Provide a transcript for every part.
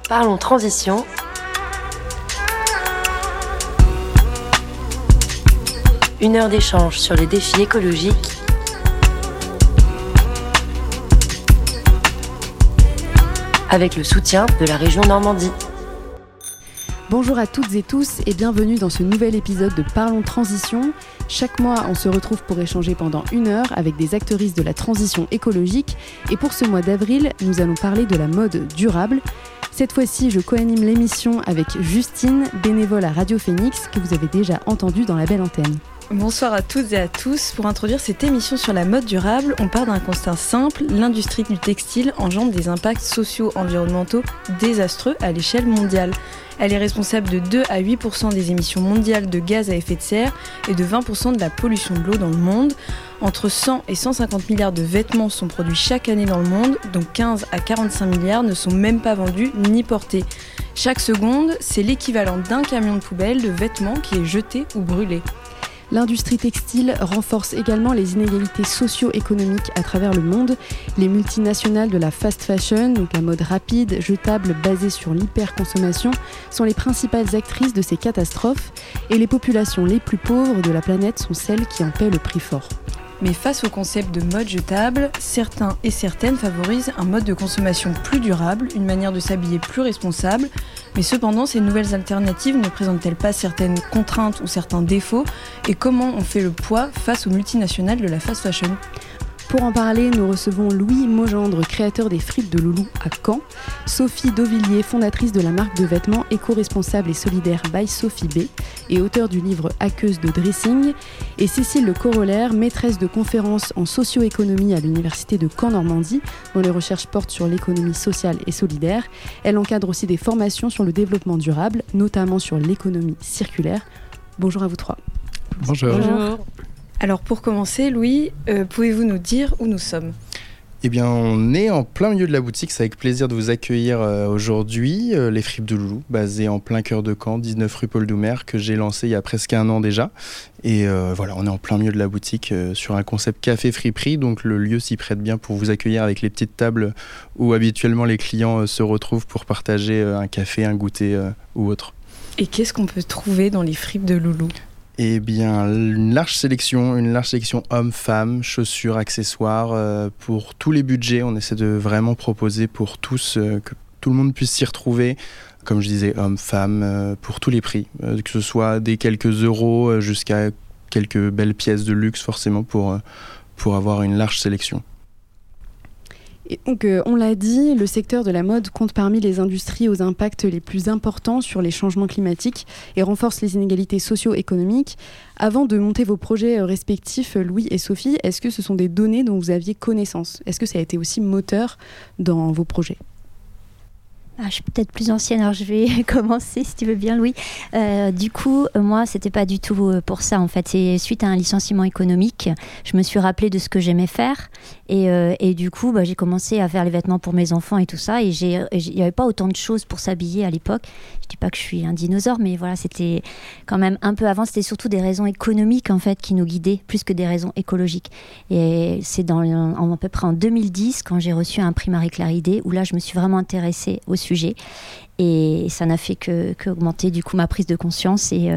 Parlons transition. Une heure d'échange sur les défis écologiques. Avec le soutien de la région Normandie. Bonjour à toutes et tous et bienvenue dans ce nouvel épisode de Parlons Transition. Chaque mois, on se retrouve pour échanger pendant 1 heure avec des actrices de la transition écologique. Et pour ce mois d'avril, nous allons parler de la mode durable. Cette fois-ci, je co-anime l'émission avec Justine, bénévole à Radio Phoenix, que vous avez déjà entendue dans la belle antenne. Bonsoir à toutes et à tous. Pour introduire cette émission sur la mode durable, on part d'un constat simple. L'industrie du textile engendre des impacts socio-environnementaux désastreux à l'échelle mondiale. Elle est responsable de 2 à 8% des émissions mondiales de gaz à effet de serre et de 20% de la pollution de l'eau dans le monde. Entre 100 et 150 milliards de vêtements sont produits chaque année dans le monde, dont 15 à 45 milliards ne sont même pas vendus ni portés. Chaque seconde, c'est l'équivalent d'un camion de poubelle de vêtements qui est jeté ou brûlé. L'industrie textile renforce également les inégalités socio-économiques à travers le monde. Les multinationales de la fast fashion, donc la mode rapide, jetable, basée sur l'hyperconsommation, sont les principales actrices de ces catastrophes. Et les populations les plus pauvres de la planète sont celles qui en paient le prix fort. Mais face au concept de mode jetable, certains et certaines favorisent un mode de consommation plus durable, une manière de s'habiller plus responsable. Mais cependant, ces nouvelles alternatives ne présentent-elles pas certaines contraintes ou certains défauts ? Et comment on fait le poids face aux multinationales de la fast fashion ? Pour en parler, nous recevons Louis Maugendre, créateur des Fripes de Loulou à Caen, Sophie Dauvilliers, fondatrice de la marque de vêtements éco-responsable et solidaire by Sophie B et auteure du livre Hackeuse de dressing, et Cécile Le Corollaire, maîtresse de conférences en socio-économie à l'université de Caen-Normandie, dont les recherches portent sur l'économie sociale et solidaire. Elle encadre aussi des formations sur le développement durable, notamment sur l'économie circulaire. Bonjour à vous trois. Bonjour. Bonjour. Alors pour commencer, Louis, pouvez-vous nous dire où nous sommes ? Eh bien, on est en plein milieu de la boutique. C'est avec plaisir de vous accueillir aujourd'hui. Les Fripes de Loulou, basées en plein cœur de Caen, 19 rue Paul Doumer, que j'ai lancé il y a presque 1 an déjà. Et voilà, on est en plein milieu de la boutique sur un concept café-friperie. Donc le lieu s'y prête bien pour vous accueillir avec les petites tables où habituellement les clients se retrouvent pour partager un café, un goûter ou autre. Et qu'est-ce qu'on peut trouver dans les Fripes de Loulou ? Eh bien, une large sélection hommes, femmes, chaussures, accessoires, pour tous les budgets. On essaie de vraiment proposer pour tous, que tout le monde puisse s'y retrouver. Comme je disais, hommes, femmes, pour tous les prix. Que ce soit des quelques euros jusqu'à quelques belles pièces de luxe, forcément, pour avoir une large sélection. Et donc, on l'a dit, le secteur de la mode compte parmi les industries aux impacts les plus importants sur les changements climatiques et renforce les inégalités socio-économiques. Avant de monter vos projets respectifs, Louis et Sophie, est-ce que ce sont des données dont vous aviez connaissance ? Est-ce que ça a été aussi moteur dans vos projets ? Je suis peut-être plus ancienne, alors je vais commencer si tu veux bien, Louis. Du coup, moi, c'était pas du tout pour ça, en fait. C'est suite à un licenciement économique, je me suis rappelée de ce que j'aimais faire. Et du coup, j'ai commencé à faire les vêtements pour mes enfants et tout ça. Et il n'y avait pas autant de choses pour s'habiller à l'époque. Je dis pas que je suis un dinosaure, mais voilà, c'était quand même un peu avant. C'était surtout des raisons économiques, en fait, qui nous guidaient, plus que des raisons écologiques. Et c'est à peu près en 2010, quand j'ai reçu un prix Marie-Claire, où là, je me suis vraiment intéressée au sujet. Et ça n'a fait qu'augmenter du coup ma prise de conscience. Et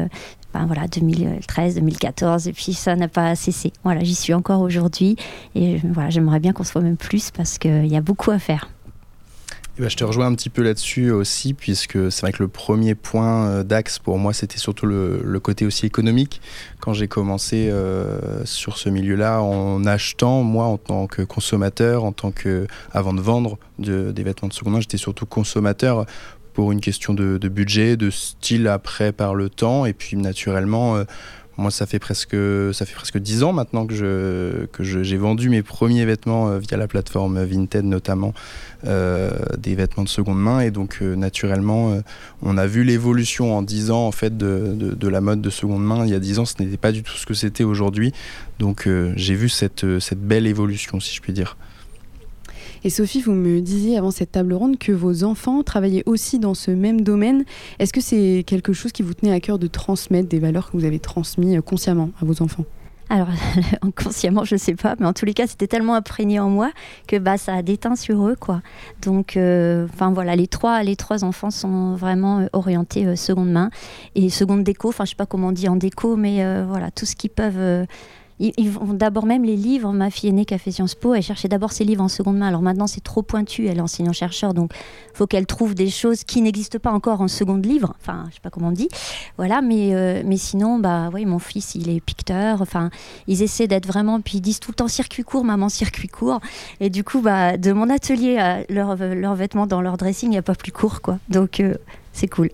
2013, 2014, et puis ça n'a pas cessé. Voilà, j'y suis encore aujourd'hui. Et voilà, j'aimerais bien qu'on se voit même plus parce qu'il y a beaucoup à faire. Je te rejoins un petit peu là-dessus aussi, puisque c'est vrai que le premier point d'axe pour moi, c'était surtout le côté aussi économique. Quand j'ai commencé sur ce milieu-là, en achetant, moi, en tant que consommateur, avant de vendre des vêtements de seconde main, j'étais surtout consommateur pour une question de budget, de style après par le temps, et puis naturellement... Moi, ça fait presque 10 ans maintenant que j'ai vendu mes premiers vêtements via la plateforme Vinted, notamment des vêtements de seconde main. Et donc, naturellement, on a vu l'évolution en 10 ans en fait, de la mode de seconde main. Il y a 10 ans, ce n'était pas du tout ce que c'était aujourd'hui. Donc, j'ai vu cette belle évolution, si je puis dire. Et Sophie, vous me disiez avant cette table ronde que vos enfants travaillaient aussi dans ce même domaine. Est-ce que c'est quelque chose qui vous tenait à cœur de transmettre, des valeurs que vous avez transmises consciemment à vos enfants ? Alors, inconsciemment, je ne sais pas, mais en tous les cas, c'était tellement imprégné en moi que ça a déteint sur eux, quoi. Donc, voilà, les trois enfants sont vraiment orientés seconde main et seconde déco. Enfin, je ne sais pas comment on dit en déco, mais voilà, tout ce qu'ils peuvent... Ils vont d'abord même les livres. Ma fille aînée qui a fait Sciences Po, elle cherchait d'abord ses livres en seconde main. Alors maintenant, c'est trop pointu. Elle est enseignant-chercheur, donc il faut qu'elle trouve des choses qui n'existent pas encore en seconde livre. Enfin, je sais pas comment on dit. Voilà, mais sinon, oui, mon fils, il est piqueteur. Enfin, ils essaient d'être vraiment. Puis ils disent tout le temps circuit court, maman, circuit court. Et du coup, de mon atelier à leurs vêtements dans leur dressing, il n'y a pas plus court, quoi. Donc, c'est cool.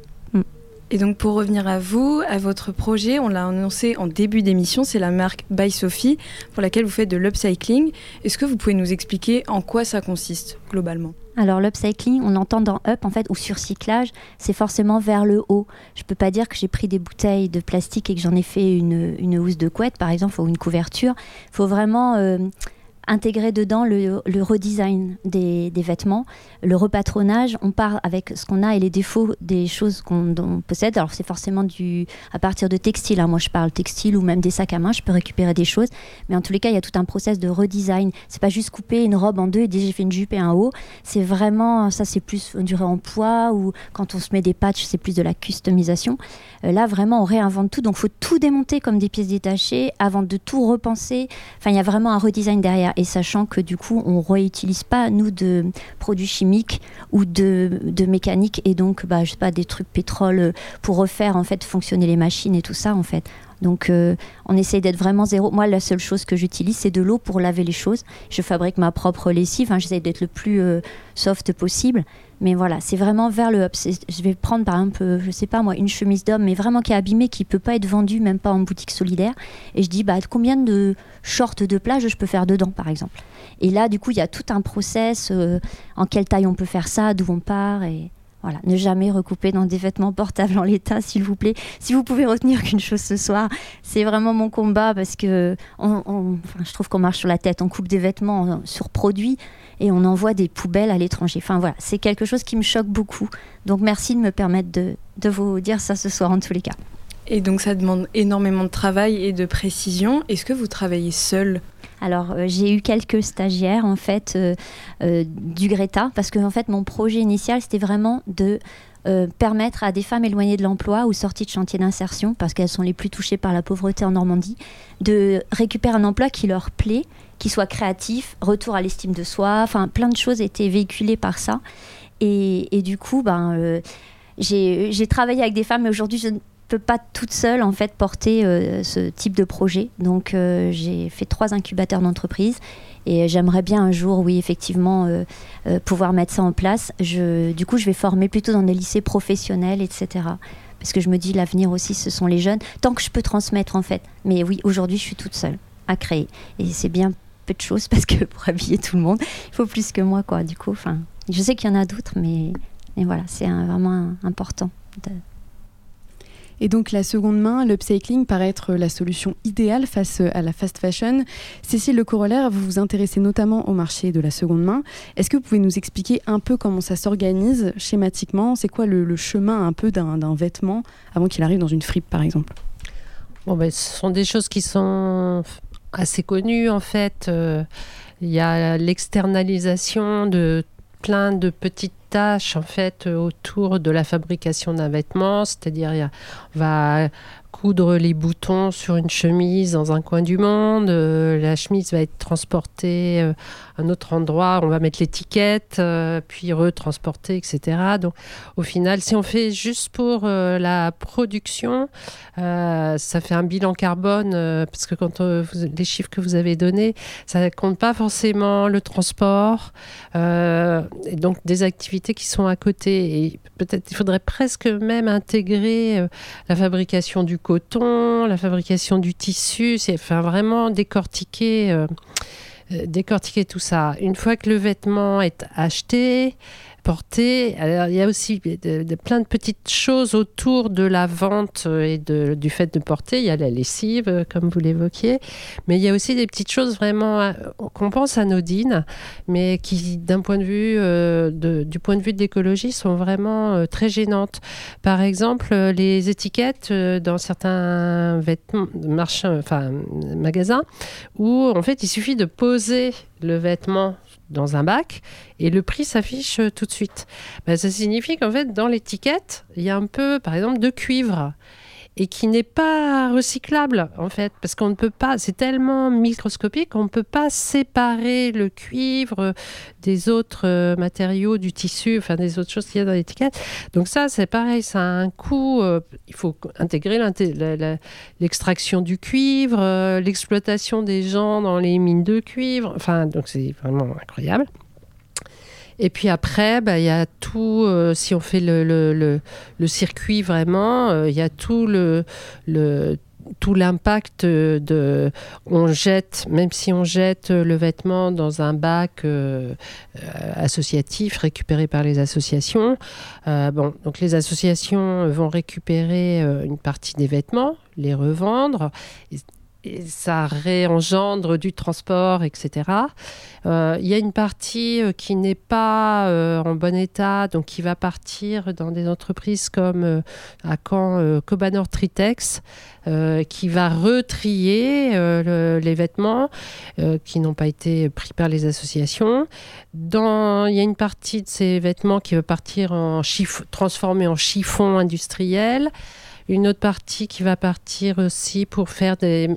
Et donc pour revenir à vous, à votre projet, on l'a annoncé en début d'émission, c'est la marque By Sophie pour laquelle vous faites de l'upcycling. Est-ce que vous pouvez nous expliquer en quoi ça consiste globalement ? Alors l'upcycling, on entend dans up en fait, ou surcyclage, c'est forcément vers le haut. Je peux pas dire que j'ai pris des bouteilles de plastique et que j'en ai fait une housse de couette par exemple, ou une couverture. Il faut vraiment... intégrer dedans le redesign des vêtements, le repatronage. On part avec ce qu'on a et les défauts des choses qu'on possède. Alors c'est forcément à partir de textile. Moi je parle textile ou même des sacs à main, je peux récupérer des choses. Mais en tous les cas, il y a tout un process de redesign. C'est pas juste couper une robe en deux et dire j'ai fait une jupe et un haut. C'est vraiment, ça c'est plus du réemploi ou quand on se met des patchs, c'est plus de la customisation. Là vraiment on réinvente tout. Donc il faut tout démonter comme des pièces détachées avant de tout repenser. Enfin il y a vraiment un redesign derrière. Et sachant que du coup, on ne réutilise pas, nous, de produits chimiques ou de mécanique. Et donc, je sais pas, des trucs pétrole pour refaire, en fait, fonctionner les machines et tout ça, en fait. Donc, on essaye d'être vraiment zéro. Moi, la seule chose que j'utilise, c'est de l'eau pour laver les choses. Je fabrique ma propre lessive. J'essaye d'être le plus soft possible. Mais voilà, c'est vraiment vers le up. Je vais prendre par exemple, je sais pas moi, une chemise d'homme, mais vraiment qui est abîmée, qui peut pas être vendue, même pas en boutique solidaire. Et je dis, combien de shorts de plage je peux faire dedans, par exemple. Et là, du coup, il y a tout un process, en quelle taille on peut faire ça, d'où on part, et voilà. Ne jamais recouper dans des vêtements portables en l'état, s'il vous plaît. Si vous pouvez retenir qu'une chose ce soir, c'est vraiment mon combat, parce que je trouve qu'on marche sur la tête. On coupe des vêtements sur produit, et on envoie des poubelles à l'étranger. Enfin voilà, c'est quelque chose qui me choque beaucoup. Donc merci de me permettre de vous dire ça ce soir en tous les cas. Et donc ça demande énormément de travail et de précision. Est-ce que vous travaillez seul ? Alors j'ai eu quelques stagiaires en fait du Greta, parce que en fait mon projet initial c'était vraiment de permettre à des femmes éloignées de l'emploi ou sorties de chantier d'insertion, parce qu'elles sont les plus touchées par la pauvreté en Normandie, de récupérer un emploi qui leur plaît, qui soit créatif, retour à l'estime de soi, enfin plein de choses étaient véhiculées par ça. Et du coup, j'ai travaillé avec des femmes, mais aujourd'hui je ne peux pas toute seule en fait porter ce type de projet. Donc j'ai fait 3 incubateurs d'entreprise et j'aimerais bien un jour, oui effectivement, pouvoir mettre ça en place. Du coup, je vais former plutôt dans des lycées professionnels, etc. Parce que je me dis l'avenir aussi, ce sont les jeunes. Tant que je peux transmettre en fait. Mais oui, aujourd'hui, je suis toute seule à créer et c'est bien peu de choses parce que pour habiller tout le monde, il faut plus que moi quoi. Du coup, je sais qu'il y en a d'autres, mais voilà, c'est vraiment important. Et donc la seconde main, l'upcycling paraît être la solution idéale face à la fast fashion. Cécile Le Corollaire, vous vous intéressez notamment au marché de la seconde main. Est-ce que vous pouvez nous expliquer un peu comment ça s'organise schématiquement ? C'est quoi le chemin un peu d'un vêtement avant qu'il arrive dans une fripe par exemple ? Ce sont des choses qui sont assez connues en fait. Il y a l'externalisation de plein de petites tâches en fait autour de la fabrication d'un vêtement, c'est-à-dire on va coudre les boutons sur une chemise dans un coin du monde, la chemise va être transportée à un autre endroit, on va mettre l'étiquette, puis retransporter, etc. Donc au final, si on fait juste pour la production, ça fait un bilan carbone, parce que quand les chiffres que vous avez donnés, ça ne compte pas forcément le transport, et donc des activités qui sont à côté. Et peut-être il faudrait presque même intégrer la fabrication du coton, la fabrication du tissu, vraiment décortiquer tout ça. Une fois que le vêtement est acheté, porter. Alors, il y a aussi plein de petites choses autour de la vente et du fait de porter. Il y a la lessive, comme vous l'évoquiez, mais il y a aussi des petites choses vraiment qu'on pense anodines, mais qui, du point de vue de l'écologie, sont vraiment très gênantes. Par exemple, les étiquettes dans certains magasins, où en fait, il suffit de poser le vêtement dans un bac et le prix s'affiche tout de suite. Ça signifie qu'en fait, dans l'étiquette, il y a un peu, par exemple, de cuivre et qui n'est pas recyclable, en fait, parce qu'on ne peut pas, c'est tellement microscopique qu'on ne peut pas séparer le cuivre des autres matériaux, du tissu, enfin des autres choses qu'il y a dans l'étiquette. Donc ça, c'est pareil, ça a un coût. Il faut intégrer l'extraction du cuivre, l'exploitation des gens dans les mines de cuivre. Enfin, donc c'est vraiment incroyable. Et puis après, il y a tout, si on fait le circuit vraiment, il y a tout l'impact on jette, même si on jette le vêtement dans un bac associatif récupéré par les associations. Donc les associations vont récupérer une partie des vêtements, les revendre. Et ça réengendre du transport, etc. Il y a une partie qui n'est pas en bon état, donc qui va partir dans des entreprises comme à Caen, Cobanor Tritex, qui va retrier les vêtements qui n'ont pas été pris par les associations. Il y a une partie de ces vêtements qui va partir transformés en chiffon industriel. Une autre partie qui va partir aussi pour faire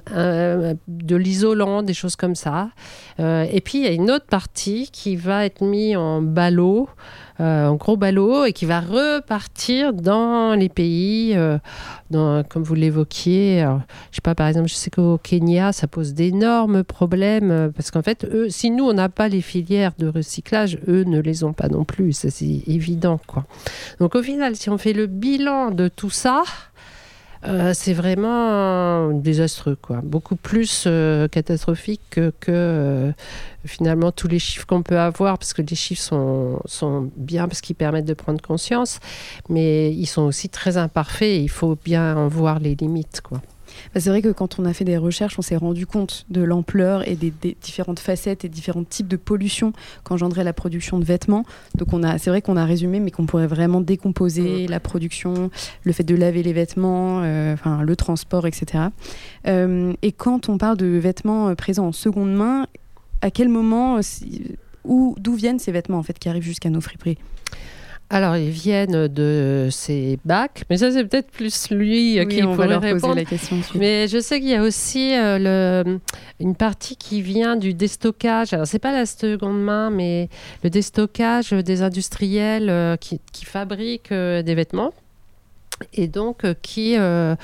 de l'isolant, des choses comme ça. Et puis, il y a une autre partie qui va être mise en ballot, en gros ballot, et qui va repartir dans les pays, comme vous l'évoquiez. Alors, je sais pas, par exemple, je sais qu'au Kenya, ça pose d'énormes problèmes, parce qu'en fait, si nous, on n'a pas les filières de recyclage, eux ne les ont pas non plus. Ça, c'est évident, quoi. Donc, au final, si on fait le bilan de tout ça, c'est vraiment désastreux, quoi. Beaucoup plus catastrophique que finalement tous les chiffres qu'on peut avoir, parce que les chiffres sont bien parce qu'ils permettent de prendre conscience, mais ils sont aussi très imparfaits et il faut bien en voir les limites, quoi. C'est vrai que quand on a fait des recherches, on s'est rendu compte de l'ampleur et des différentes facettes et différents types de pollution qu'engendrait la production de vêtements. Donc c'est vrai qu'on a résumé, mais qu'on pourrait vraiment décomposer la production, le fait de laver les vêtements, le transport, etc. Et quand on parle de vêtements présents en seconde main, à quel moment, d'où viennent ces vêtements en fait, qui arrivent jusqu'à nos friperies ? Alors, ils viennent de ces bacs, mais ça, c'est peut-être plus lui qui pourrait répondre. La question mais je sais qu'il y a aussi une partie qui vient du déstockage. Alors, c'est pas la seconde main, mais le déstockage des industriels qui fabriquent des vêtements et donc qui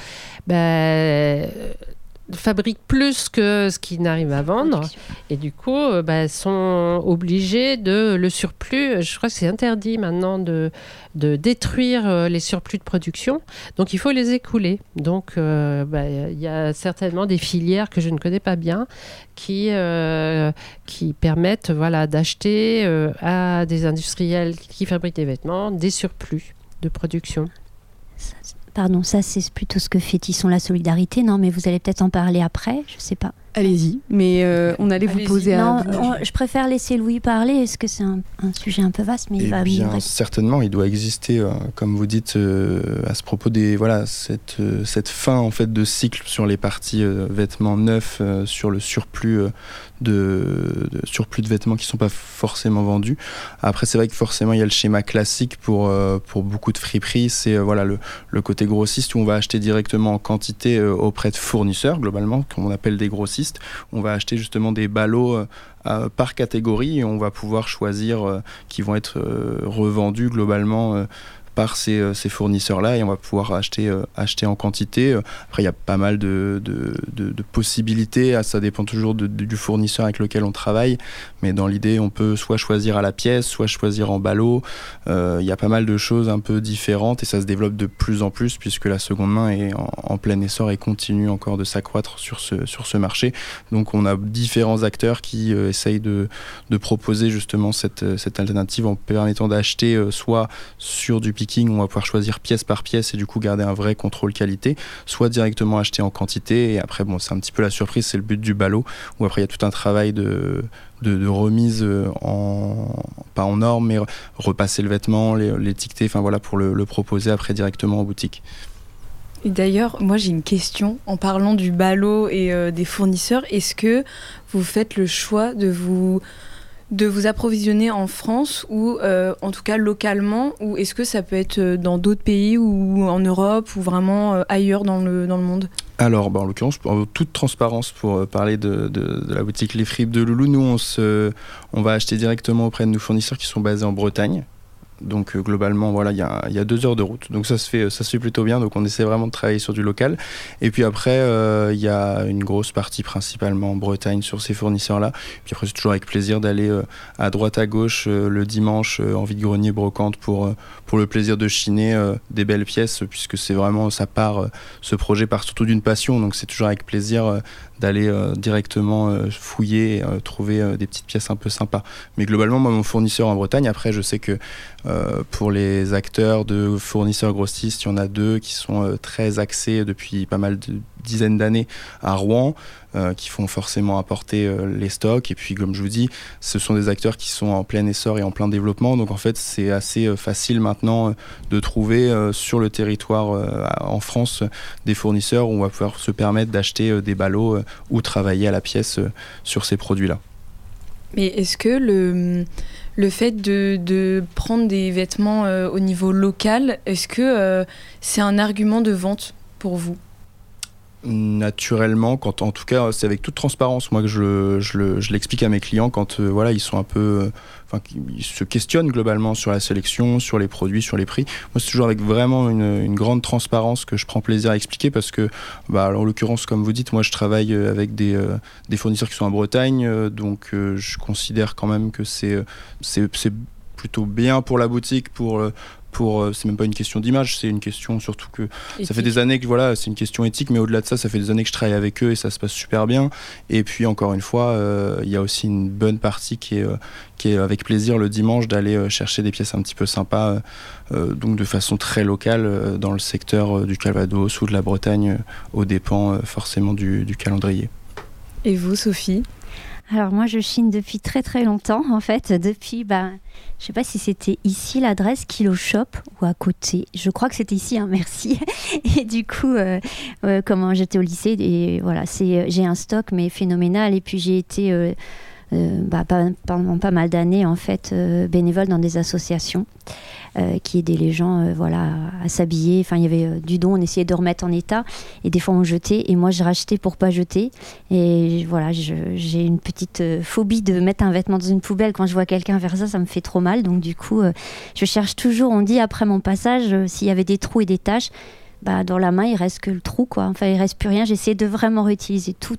fabriquent plus que ce qu'ils n'arrivent à vendre et du coup sont obligés de le surplus. Je crois que c'est interdit maintenant de détruire les surplus de production, donc il faut les écouler. Donc y a certainement des filières que je ne connais pas bien qui permettent d'acheter à des industriels qui fabriquent des vêtements des surplus de production. Pardon, ça c'est plutôt ce que fait Tisson la solidarité, non, mais vous allez peut-être en parler après, je sais pas. Allez-y, mais on allait vous poser je préfère laisser Louis parler, est-ce que c'est un sujet un peu vaste, mais certainement, il doit exister, comme vous dites, à ce propos cette fin en fait de cycle sur les parties vêtements neufs, sur le surplus de vêtements qui ne sont pas forcément vendus. Après, c'est vrai que forcément, il y a le schéma classique pour beaucoup de friperies, c'est le côté grossiste où on va acheter directement en quantité auprès de fournisseurs, globalement, comme on appelle des grossistes. On va acheter justement des ballots par catégorie et on va pouvoir choisir qui vont être revendus globalement par ces fournisseurs-là et on va pouvoir acheter en quantité. Après, il y a pas mal de possibilités. Ça dépend toujours du fournisseur avec lequel on travaille. Mais dans l'idée, on peut soit choisir à la pièce, soit choisir en ballot. Il y a pas mal de choses un peu différentes et ça se développe de plus en plus puisque la seconde main est en plein essor et continue encore de s'accroître sur ce marché. Donc, on a différents acteurs qui essayent de proposer justement cette alternative en permettant d'acheter soit sur du picking, on va pouvoir choisir pièce par pièce et du coup garder un vrai contrôle qualité, soit directement acheter en quantité et après c'est un petit peu la surprise, c'est le but du ballot où après il y a tout un travail de remise pas en norme mais repasser le vêtement, l'étiqueter, pour le proposer après directement en boutique. Et d'ailleurs, moi j'ai une question en parlant du ballot et des fournisseurs. Est-ce que vous faites le choix de vous approvisionner en France ou en tout cas localement, ou est-ce que ça peut être dans d'autres pays ou en Europe ou vraiment ailleurs dans le monde ? Alors, en l'occurrence, en toute transparence, pour parler de la boutique Les Fripes de Loulou, nous on va acheter directement auprès de nos fournisseurs qui sont basés en Bretagne. Donc globalement, il y a 2 heures de route. Donc ça se fait plutôt bien. Donc on essaie vraiment de travailler sur du local. Et puis après, il y a une grosse partie principalement en Bretagne sur ces fournisseurs-là. Puis après, c'est toujours avec plaisir d'aller à droite à gauche le dimanche en vide-grenier brocante pour le plaisir de chiner des belles pièces, puisque c'est vraiment, ce projet part surtout d'une passion. Donc c'est toujours avec plaisir d'aller directement fouiller et trouver des petites pièces un peu sympas. Mais globalement, moi, mon fournisseur en Bretagne, après, je sais que pour les acteurs de fournisseurs grossistes, il y en a 2 qui sont très axés depuis pas mal de dizaines d'années à Rouen, qui font forcément apporter les stocks. Et puis, comme je vous dis, ce sont des acteurs qui sont en plein essor et en plein développement. Donc, en fait, c'est assez facile maintenant de trouver sur le territoire en France des fournisseurs où on va pouvoir se permettre d'acheter des ballots ou travailler à la pièce sur ces produits-là. Mais est-ce que le fait de prendre des vêtements au niveau local, est-ce que c'est un argument de vente pour vous ? Naturellement, en tout cas, c'est avec toute transparence moi que je l'explique à mes clients quand ils sont un peu, ils se questionnent globalement sur la sélection, sur les produits, sur les prix. Moi, c'est toujours avec vraiment une grande transparence que je prends plaisir à expliquer parce que, en l'occurrence, comme vous dites, moi, je travaille avec des fournisseurs qui sont en Bretagne, donc je considère quand même que c'est plutôt bien pour la boutique, c'est même pas une question d'image, c'est une question surtout que éthique. Ça fait des années que c'est une question éthique, mais au-delà de ça fait des années que je travaille avec eux et ça se passe super bien. Et puis encore une fois, il y a aussi une bonne partie qui est avec plaisir le dimanche d'aller chercher des pièces un petit peu sympas, donc de façon très locale dans le secteur du Calvados ou de la Bretagne, aux dépens forcément du calendrier. Et vous, Sophie ? Alors moi, je chine depuis très très longtemps, en fait. Depuis, je sais pas si c'était ici l'adresse Kilo Shop ou à côté. Je crois que c'était ici, merci. Et du coup, comment j'étais au lycée, et voilà, j'ai un stock mais phénoménal. Et puis j'ai été pendant pas mal d'années en fait bénévole dans des associations qui aidaient les gens à s'habiller. Enfin, il y avait du don, on essayait de remettre en état et des fois on jetait et moi je rachetais pour pas jeter. Et voilà, j'ai une petite phobie de mettre un vêtement dans une poubelle. Quand je vois quelqu'un faire ça, ça me fait trop mal. Donc du coup, je cherche toujours, on dit après mon passage, s'il y avait des trous et des taches, dans la main il reste que le trou, quoi. Enfin, il reste plus rien. J'essaie de vraiment réutiliser tout.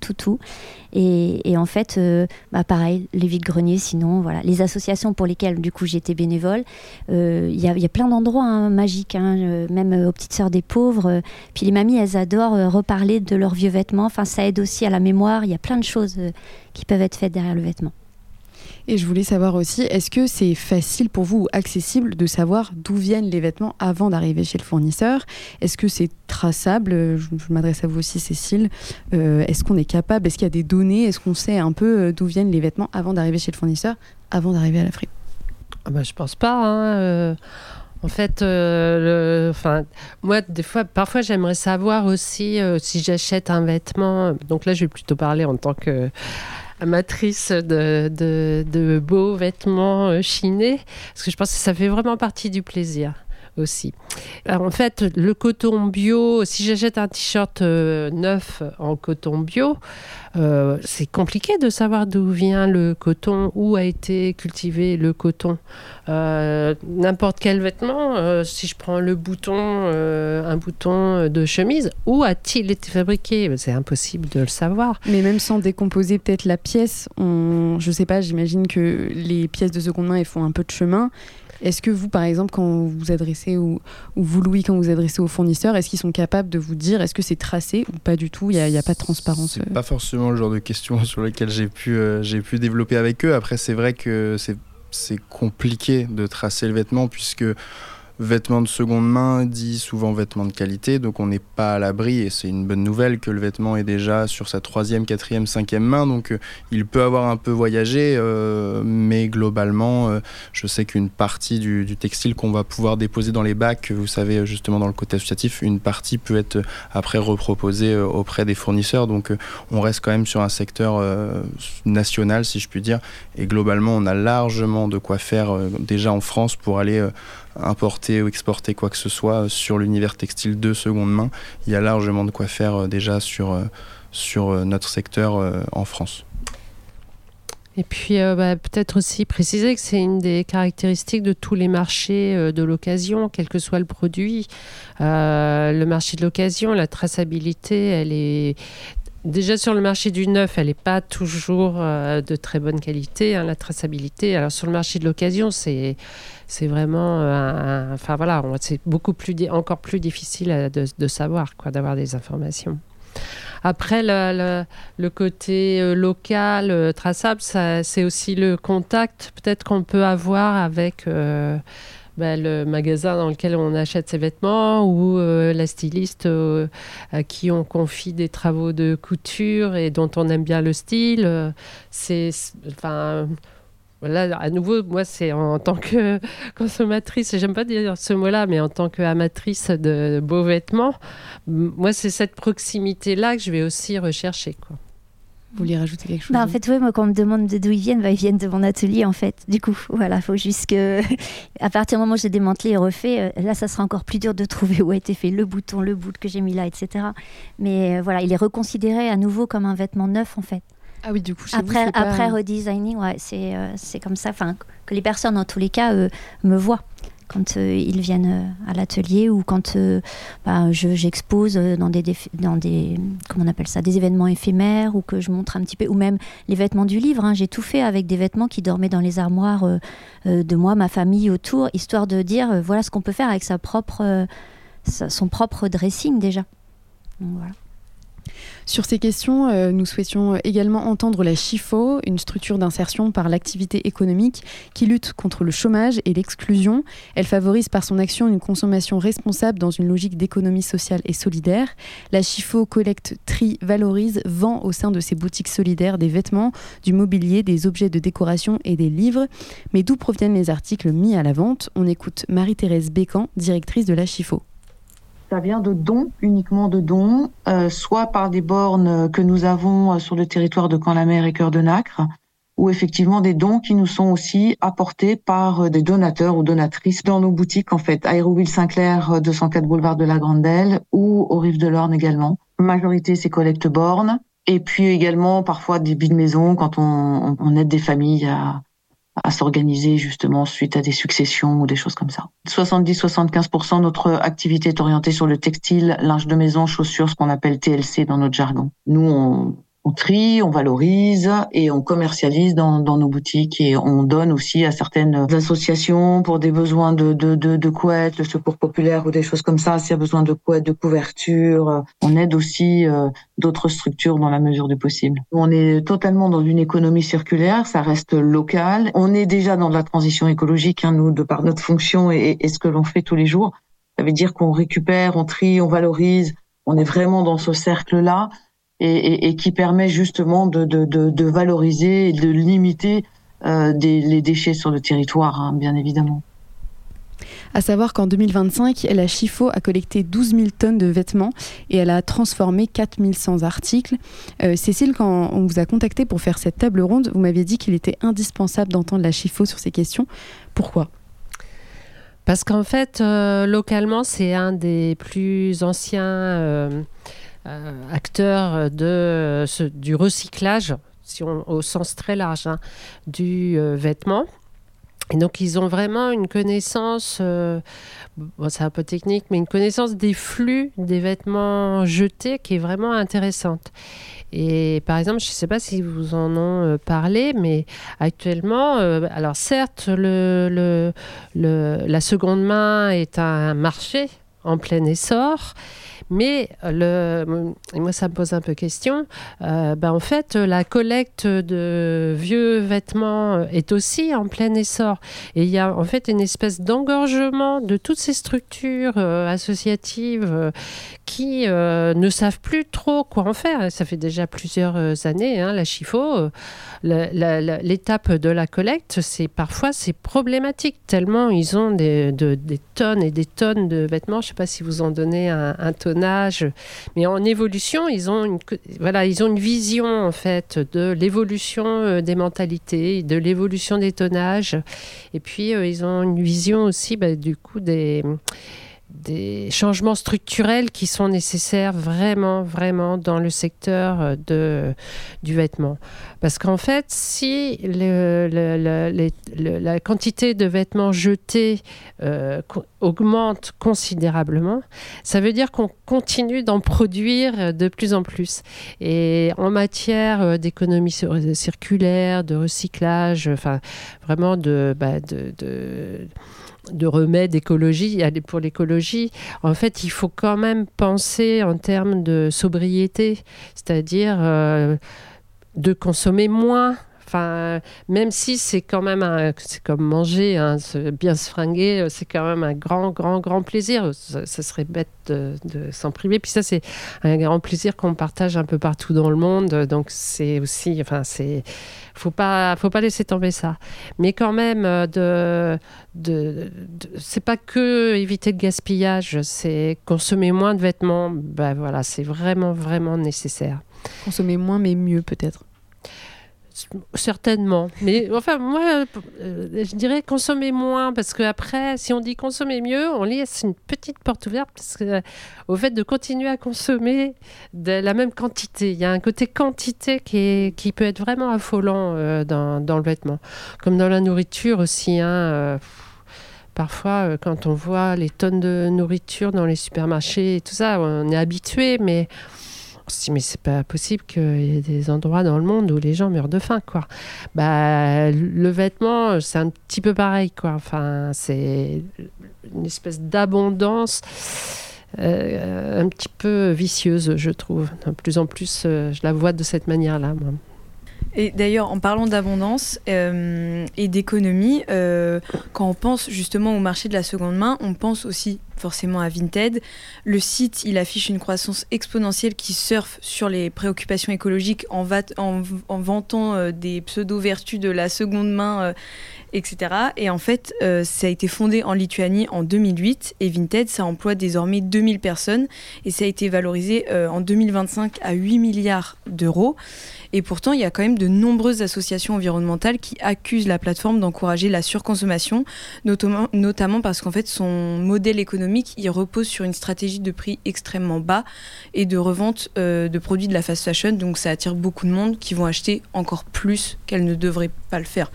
Et en fait, pareil, les vides-greniers, sinon, voilà, les associations pour lesquelles du coup j'étais bénévole, il y a plein d'endroits magiques, même aux petites sœurs des pauvres. Puis les mamies, elles adorent reparler de leurs vieux vêtements. Enfin, ça aide aussi à la mémoire. Il y a plein de choses qui peuvent être faites derrière le vêtement. Et je voulais savoir aussi, est-ce que c'est facile pour vous ou accessible de savoir d'où viennent les vêtements avant d'arriver chez le fournisseur ? Est-ce que c'est traçable ? Je m'adresse à vous aussi, Cécile. Est-ce qu'on est capable ? Est-ce qu'il y a des données ? Est-ce qu'on sait un peu d'où viennent les vêtements avant d'arriver chez le fournisseur, avant d'arriver à la fripe ? Je pense pas. En fait, moi, parfois, j'aimerais savoir aussi si j'achète un vêtement. Donc là, je vais plutôt parler en tant que amatrice de beaux vêtements chinés, parce que je pense que ça fait vraiment partie du plaisir aussi. Alors, en fait, le coton bio, si j'achète un t-shirt neuf en coton bio, c'est compliqué de savoir d'où vient le coton, où a été cultivé le coton. N'importe quel vêtement, si je prends le bouton, un bouton de chemise, où a-t-il été fabriqué? C'est impossible de le savoir. Mais même sans décomposer peut-être la pièce, je sais pas, j'imagine que les pièces de seconde main, elles font un peu de chemin. Est-ce que vous, par exemple, quand vous vous adressez, ou vous, Louis, quand vous vous adressez aux fournisseurs, est-ce qu'ils sont capables de vous dire, est-ce que c'est tracé ou pas du tout? Il n'y a pas de transparence. C'est pas forcément le genre de questions sur lesquelles j'ai pu développer avec eux. Après, c'est vrai que c'est compliqué de tracer le vêtement, puisque vêtement de seconde main dit souvent vêtement de qualité, donc on n'est pas à l'abri, et c'est une bonne nouvelle que le vêtement est déjà sur sa 3e, 4e, 5e main, donc il peut avoir un peu voyagé, mais globalement, je sais qu'une partie du textile qu'on va pouvoir déposer dans les bacs, vous savez, justement dans le côté associatif, une partie peut être après reproposée auprès des fournisseurs, donc on reste quand même sur un secteur national, si je puis dire, et globalement, on a largement de quoi faire déjà en France pour aller importer ou exporter quoi que ce soit sur l'univers textile de seconde main. Il y a largement de quoi faire déjà sur notre secteur en France. Et puis peut-être aussi préciser que c'est une des caractéristiques de tous les marchés de l'occasion, quel que soit le produit. Le marché de l'occasion, la traçabilité, elle est... Déjà sur le marché du neuf, elle n'est pas toujours de très bonne qualité, la traçabilité. Alors sur le marché de l'occasion, c'est vraiment, enfin voilà, c'est encore plus difficile de savoir, quoi, d'avoir des informations. Après, le côté local, traçable, c'est aussi le contact peut-être qu'on peut avoir avec le magasin dans lequel on achète ses vêtements, ou la styliste à qui on confie des travaux de couture et dont on aime bien le style. Voilà, à nouveau, moi, c'est en tant que consommatrice, j'aime pas dire ce mot-là, mais en tant qu'amatrice de beaux vêtements, moi, c'est cette proximité-là que je vais aussi rechercher, quoi. Vous voulez rajouter quelque chose? En fait, oui, moi, quand on me demande d'où ils viennent, ils viennent de mon atelier, en fait. Du coup, voilà, il faut juste que... À partir du moment où j'ai démantelé et refait, là, ça sera encore plus dur de trouver où a été fait le bouton, le bout que j'ai mis là, etc. Mais voilà, il est reconsidéré à nouveau comme un vêtement neuf, en fait. Ah oui, du coup, après redesigning, ouais, c'est comme ça, que les personnes, en tous les cas, me voient quand ils viennent à l'atelier, ou quand j'expose dans des comment on appelle ça, des événements éphémères, ou que je montre un petit peu, ou même les vêtements du livre, hein. J'ai tout fait avec des vêtements qui dormaient dans les armoires de moi, ma famille autour, histoire de dire voilà ce qu'on peut faire avec son propre dressing déjà. Donc, voilà. Sur ces questions, nous souhaitions également entendre la Chifo, une structure d'insertion par l'activité économique qui lutte contre le chômage et l'exclusion. Elle favorise par son action une consommation responsable dans une logique d'économie sociale et solidaire. La Chifo collecte, trie, valorise, vend au sein de ses boutiques solidaires des vêtements, du mobilier, des objets de décoration et des livres. Mais d'où proviennent les articles mis à la vente? On écoute Marie-Thérèse Bécan, directrice de la Chifo. Ça vient de dons, uniquement de dons, soit par des bornes que nous avons sur le territoire de Camp-la-Mer et Cœur de Nacre, ou effectivement des dons qui nous sont aussi apportés par des donateurs ou donatrices dans nos boutiques, en fait, à Hérouville-Saint-Clair, 204 boulevard de la Grandelle, ou aux Rives de l'Orne également. Majorité, c'est collecte bornes, et puis également parfois des débits de maison quand on aide des familles à s'organiser justement suite à des successions ou des choses comme ça. 70-75% de notre activité est orientée sur le textile, linge de maison, chaussures, ce qu'on appelle TLC dans notre jargon. Nous, on trie, on valorise et on commercialise dans nos boutiques, et on donne aussi à certaines associations pour des besoins de couettes, le secours populaire ou des choses comme ça. S'il y a besoin de couettes, de couvertures, on aide aussi d'autres structures dans la mesure du possible. On est totalement dans une économie circulaire, ça reste local. On est déjà dans de la transition écologique, nous, de par notre fonction et ce que l'on fait tous les jours. Ça veut dire qu'on récupère, on trie, on valorise. On est vraiment dans ce cercle-là. Et qui permet justement de valoriser et de limiter les déchets sur le territoire, bien évidemment. À savoir qu'en 2025, la Chifo a collecté 12 000 tonnes de vêtements et elle a transformé 4 100 articles. Cécile, quand on vous a contacté pour faire cette table ronde, vous m'aviez dit qu'il était indispensable d'entendre la Chifo sur ces questions. Pourquoi ? Parce qu'en fait, localement, c'est un des plus anciens acteurs du recyclage, au sens très large, du vêtement. Et donc, ils ont vraiment une connaissance, c'est un peu technique, mais une connaissance des flux des vêtements jetés qui est vraiment intéressante. Et par exemple, je ne sais pas si vous en ont parlé, mais actuellement, alors certes, la seconde main est un marché en plein essor, mais moi, ça me pose un peu question. En fait, la collecte de vieux vêtements est aussi en plein essor. Et il y a en fait une espèce d'engorgement de toutes ces structures associatives qui ne savent plus trop quoi en faire. Ça fait déjà plusieurs années, la Chifo. L'étape de la collecte, parfois c'est problématique, tellement ils ont des tonnes et des tonnes de vêtements. Je ne sais pas si vous en donnez un tonnage, mais en évolution, ils ont une vision en fait de l'évolution des mentalités, de l'évolution des tonnages, et puis ils ont une vision aussi du coup des changements structurels qui sont nécessaires vraiment, vraiment dans le secteur du vêtement. Parce qu'en fait, si la quantité de vêtements jetés augmente considérablement, ça veut dire qu'on continue d'en produire de plus en plus. Et en matière d'économie circulaire, de recyclage, enfin vraiment de remèdes écologie, pour l'écologie, en fait, il faut quand même penser en termes de sobriété, c'est-à-dire de consommer moins. Enfin, même si c'est quand même c'est comme manger, bien se fringuer, c'est quand même un grand, grand, grand plaisir. Ça serait bête de s'en priver. Puis ça, c'est un grand plaisir qu'on partage un peu partout dans le monde. Donc c'est aussi, faut pas laisser tomber ça. Mais quand même, c'est pas que éviter le gaspillage, c'est consommer moins de vêtements. C'est vraiment, vraiment nécessaire. Consommer moins, mais mieux peut-être. Certainement, mais enfin moi je dirais consommer moins, parce qu'après si on dit consommer mieux, on laisse une petite porte ouverte au fait de continuer à consommer de la même quantité. Il y a un côté quantité qui peut être vraiment affolant dans le vêtement, comme dans la nourriture aussi. Parfois, quand on voit les tonnes de nourriture dans les supermarchés et tout ça, on est habitué, mais on se dit, mais c'est pas possible qu'il y ait des endroits dans le monde où les gens meurent de faim, quoi. Le vêtement, c'est un petit peu pareil, quoi. Enfin, c'est une espèce d'abondance un petit peu vicieuse, je trouve. De plus en plus, je la vois de cette manière-là, moi. Et d'ailleurs, en parlant d'abondance et d'économie, quand on pense justement au marché de la seconde main, on pense aussi forcément à Vinted. Le site, il affiche une croissance exponentielle qui surfe sur les préoccupations écologiques en vantant des pseudo-vertus de la seconde main, etc. Et en fait, ça a été fondé en Lituanie en 2008 et Vinted, ça emploie désormais 2000 personnes et ça a été valorisé en 2025 à 8 milliards d'euros. Et pourtant, il y a quand même de nombreuses associations environnementales qui accusent la plateforme d'encourager la surconsommation, notamment parce qu'en fait, son modèle économique, il repose sur une stratégie de prix extrêmement bas et de revente de produits de la fast fashion. Donc ça attire beaucoup de monde qui vont acheter encore plus qu'elles ne devraient pas le faire.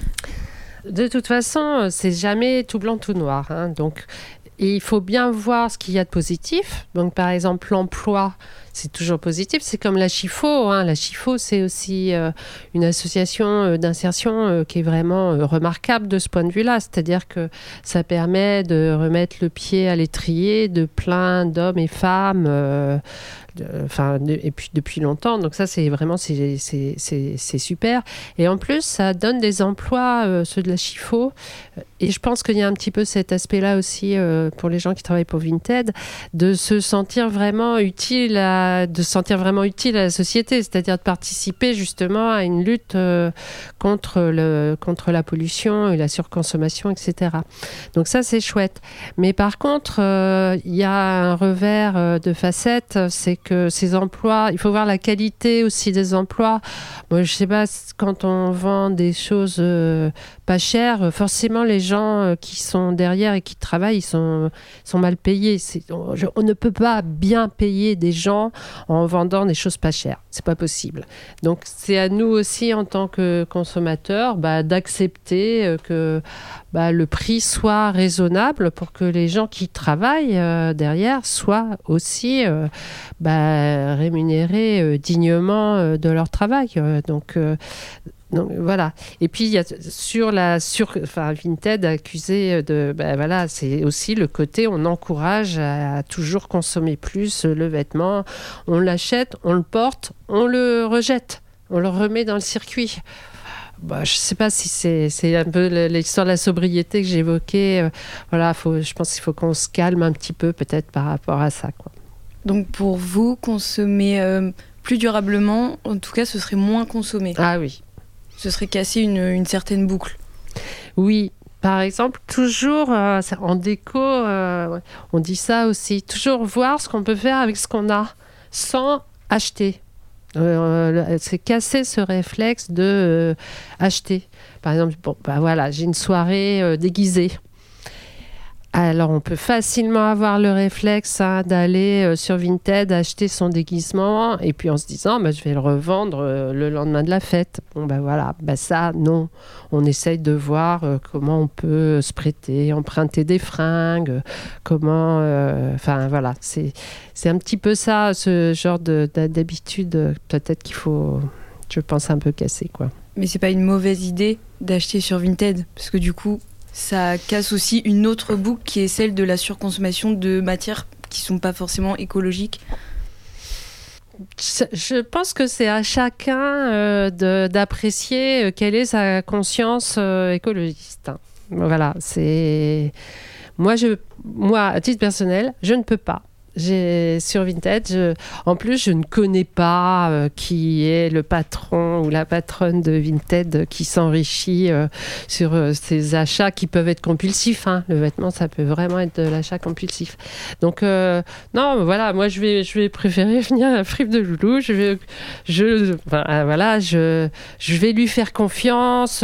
De toute façon, c'est jamais tout blanc, tout noir. Donc, il faut bien voir ce qu'il y a de positif. Donc, par exemple, l'emploi, c'est toujours positif. C'est comme la Chifo. La Chifo, c'est aussi une association d'insertion qui est vraiment remarquable de ce point de vue-là. C'est-à-dire que ça permet de remettre le pied à l'étrier de plein d'hommes et femmes, et puis depuis longtemps. Donc ça, c'est vraiment c'est super. Et en plus, ça donne des emplois, ceux de la Chifo. Et je pense qu'il y a un petit peu cet aspect-là aussi pour les gens qui travaillent pour Vinted, de se sentir vraiment utile à la société, c'est-à-dire de participer justement à une lutte contre la pollution et la surconsommation, etc. Donc ça, c'est chouette. Mais par contre, il y a un revers de facette, c'est que ces emplois, il faut voir la qualité aussi des emplois. Moi, je sais pas, quand on vend des choses pas chères, forcément les gens qui sont derrière et qui travaillent, ils sont mal payés. On ne peut pas bien payer des gens en vendant des choses pas chères. C'est pas possible. Donc c'est à nous aussi en tant que consommateurs d'accepter que le prix soit raisonnable pour que les gens qui travaillent derrière soient aussi rémunérés dignement de leur travail. Donc voilà. Et puis il y a Vinted accusé de c'est aussi le côté on encourage à toujours consommer plus le vêtement, on l'achète, on le porte, on le rejette, on le remet dans le circuit. Je sais pas si c'est un peu l'histoire de la sobriété que j'évoquais. Je pense qu'il faut qu'on se calme un petit peu peut-être par rapport à ça, quoi. Donc pour vous, consommer plus durablement, en tout cas ce serait moins consommer. Ah oui. Ce serait casser une certaine boucle. Oui, par exemple, toujours en déco, on dit ça aussi, toujours voir ce qu'on peut faire avec ce qu'on a sans acheter. C'est casser ce réflexe de acheter. Par exemple, j'ai une soirée déguisée. Alors, on peut facilement avoir le réflexe d'aller sur Vinted, acheter son déguisement, et puis en se disant, je vais le revendre le lendemain de la fête. Ça, non. On essaye de voir comment on peut se prêter, emprunter des fringues, comment... c'est un petit peu ça, ce genre d'habitude, peut-être qu'il faut, je pense, un peu casser, quoi. Mais c'est pas une mauvaise idée d'acheter sur Vinted, parce que du coup... ça casse aussi une autre boucle qui est celle de la surconsommation de matières qui ne sont pas forcément écologiques. Je pense que c'est à chacun d'apprécier quelle est sa conscience écologiste. Voilà, c'est... Moi, à titre personnel, je ne peux pas. Sur Vinted, en plus, je ne connais pas qui est le patron ou la patronne de Vinted qui s'enrichit sur ces achats qui peuvent être compulsifs. Le vêtement, ça peut vraiment être de l'achat compulsif. Donc, moi, je vais préférer venir à la fripe de Loulou. Je vais lui faire confiance.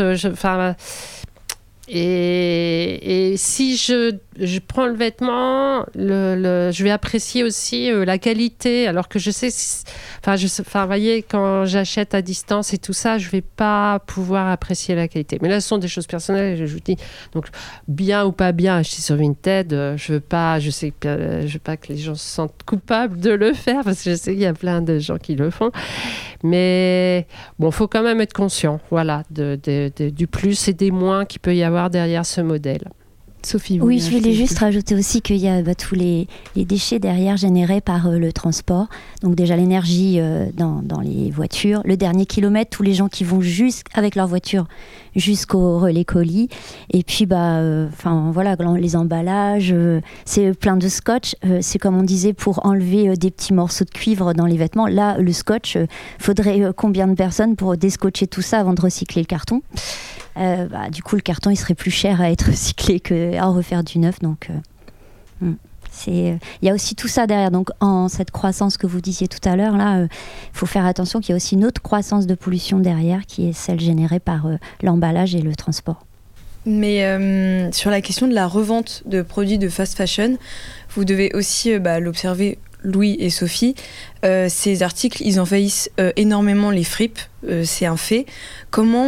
Et si je prends le vêtement, je vais apprécier aussi la qualité, alors que je sais, vous voyez, quand j'achète à distance et tout ça, je vais pas pouvoir apprécier la qualité. Mais là, ce sont des choses personnelles, je vous dis. Donc, bien ou pas bien acheter sur Vinted, je veux pas que les gens se sentent coupables de le faire, parce que je sais qu'il y a plein de gens qui le font. Mais bon, faut quand même être conscient, du plus et des moins qu'il peut y avoir derrière ce modèle. Sophie, oui, je voulais juste rajouter aussi qu'il y a tous les déchets derrière générés par le transport. Donc déjà l'énergie dans les voitures, le dernier kilomètre, tous les gens qui vont avec leur voiture jusqu'au relais colis. Et puis les emballages, c'est plein de scotch. C'est comme on disait, pour enlever des petits morceaux de cuivre dans les vêtements. Là, le scotch, faudrait combien de personnes pour déscotcher tout ça avant de recycler le carton? Du coup, le carton, il serait plus cher à être recyclé qu'à en refaire du neuf. Donc, il y a aussi tout ça derrière. Donc, en cette croissance que vous disiez tout à l'heure, là, faut faire attention qu'il y a aussi une autre croissance de pollution derrière, qui est celle générée par l'emballage et le transport. Mais sur la question de la revente de produits de fast fashion, vous devez aussi l'observer, Louis et Sophie. Ces articles, ils envahissent énormément les fripes, c'est un fait. Comment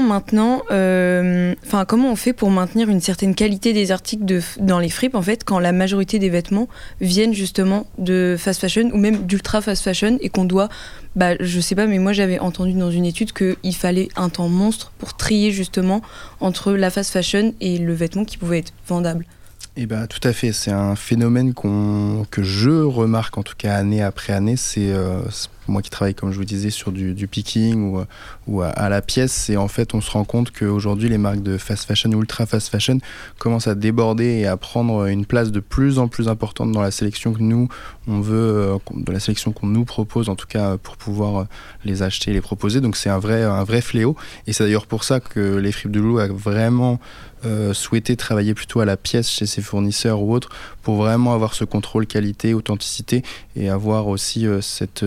on fait pour maintenir une certaine qualité des articles dans les fripes, en fait, quand la majorité des vêtements viennent justement de fast fashion ou même d'ultra fast fashion, et qu'on doit, je sais pas, mais moi j'avais entendu dans une étude qu'il fallait un temps monstre pour trier justement entre la fast fashion et le vêtement qui pouvait être vendable. Tout à fait, c'est un phénomène que je remarque en tout cas année après année. C'est moi qui travaille, comme je vous disais, sur du picking ou à la pièce. C'est en fait, on se rend compte qu'aujourd'hui les marques de fast fashion ou ultra fast fashion commencent à déborder et à prendre une place de plus en plus importante dans la sélection que nous on veut, de la sélection qu'on nous propose en tout cas, pour pouvoir les acheter et les proposer. Donc c'est un vrai fléau, et c'est d'ailleurs pour ça que les Fripes de Loulou a vraiment souhaité travailler plutôt à la pièce chez ses fournisseurs ou autres, pour vraiment avoir ce contrôle qualité, authenticité, et avoir aussi cette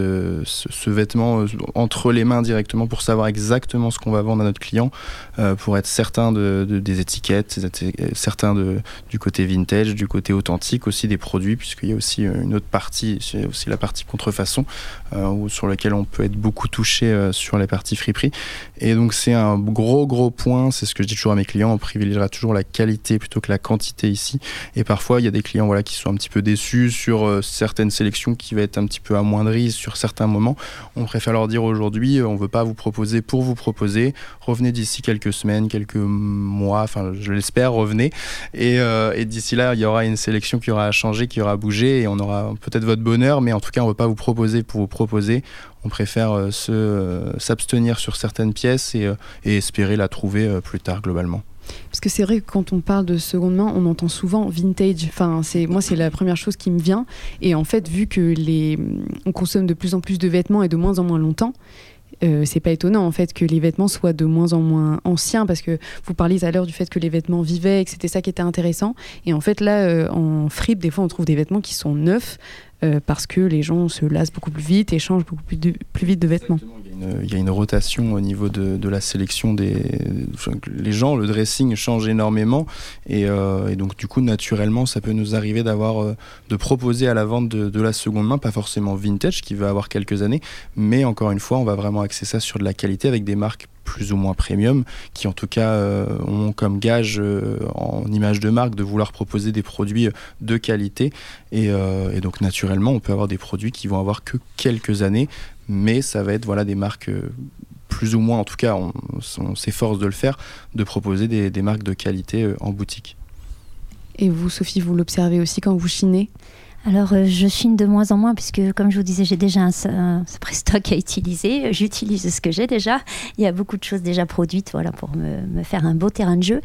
ce vêtement entre les mains directement pour savoir exactement ce qu'on va vendre à notre client, pour être certain des étiquettes, certain du côté vintage, du côté authentique aussi des produits, puisqu'il y a aussi une autre partie, c'est aussi la partie contrefaçon, sur laquelle on peut être beaucoup touché sur les parties friperie. Et donc c'est un gros point, c'est ce que je dis toujours à mes clients, on privilégiera toujours la qualité plutôt que la quantité ici. Et parfois il y a des clients qui sont un petit peu déçus sur certaines sélections qui va être un petit peu amoindries sur certains moments. On préfère leur dire aujourd'hui, on ne veut pas vous proposer pour vous proposer, revenez d'ici quelques semaines, quelques mois, enfin je l'espère, revenez. Et d'ici là, il y aura une sélection qui aura à changer, qui aura à bouger, et on aura peut-être votre bonheur, mais en tout cas on ne veut pas vous proposer pour vous proposer. On préfère s'abstenir sur certaines pièces et espérer la trouver plus tard globalement. Parce que c'est vrai que quand on parle de seconde main, on entend souvent vintage. Enfin, moi, c'est la première chose qui me vient. Et en fait, vu que on consomme de plus en plus de vêtements et de moins en moins longtemps, c'est pas étonnant en fait que les vêtements soient de moins en moins anciens, parce que vous parliez à l'heure du fait que les vêtements vivaient et que c'était ça qui était intéressant. Et en fait, là, en fripe, des fois, on trouve des vêtements qui sont neufs parce que les gens se lassent beaucoup plus vite et changent beaucoup plus vite de vêtements. Il y a une rotation au niveau de la sélection les gens, le dressing change énormément et donc du coup naturellement ça peut nous arriver de proposer à la vente de la seconde main, pas forcément vintage qui va avoir quelques années, mais encore une fois on va vraiment axer ça sur de la qualité avec des marques plus ou moins premium, qui en tout cas ont comme gage en image de marque de vouloir proposer des produits de qualité et donc naturellement on peut avoir des produits qui vont avoir que quelques années, mais ça va être des marques plus ou moins, en tout cas on s'efforce de le faire, de proposer des marques de qualité en boutique. Et vous Sophie, vous l'observez aussi quand vous chinez ? Alors, je chine de moins en moins puisque, comme je vous disais, j'ai déjà un pré-stock à utiliser. J'utilise ce que j'ai déjà. Il y a beaucoup de choses déjà produites pour me faire un beau terrain de jeu.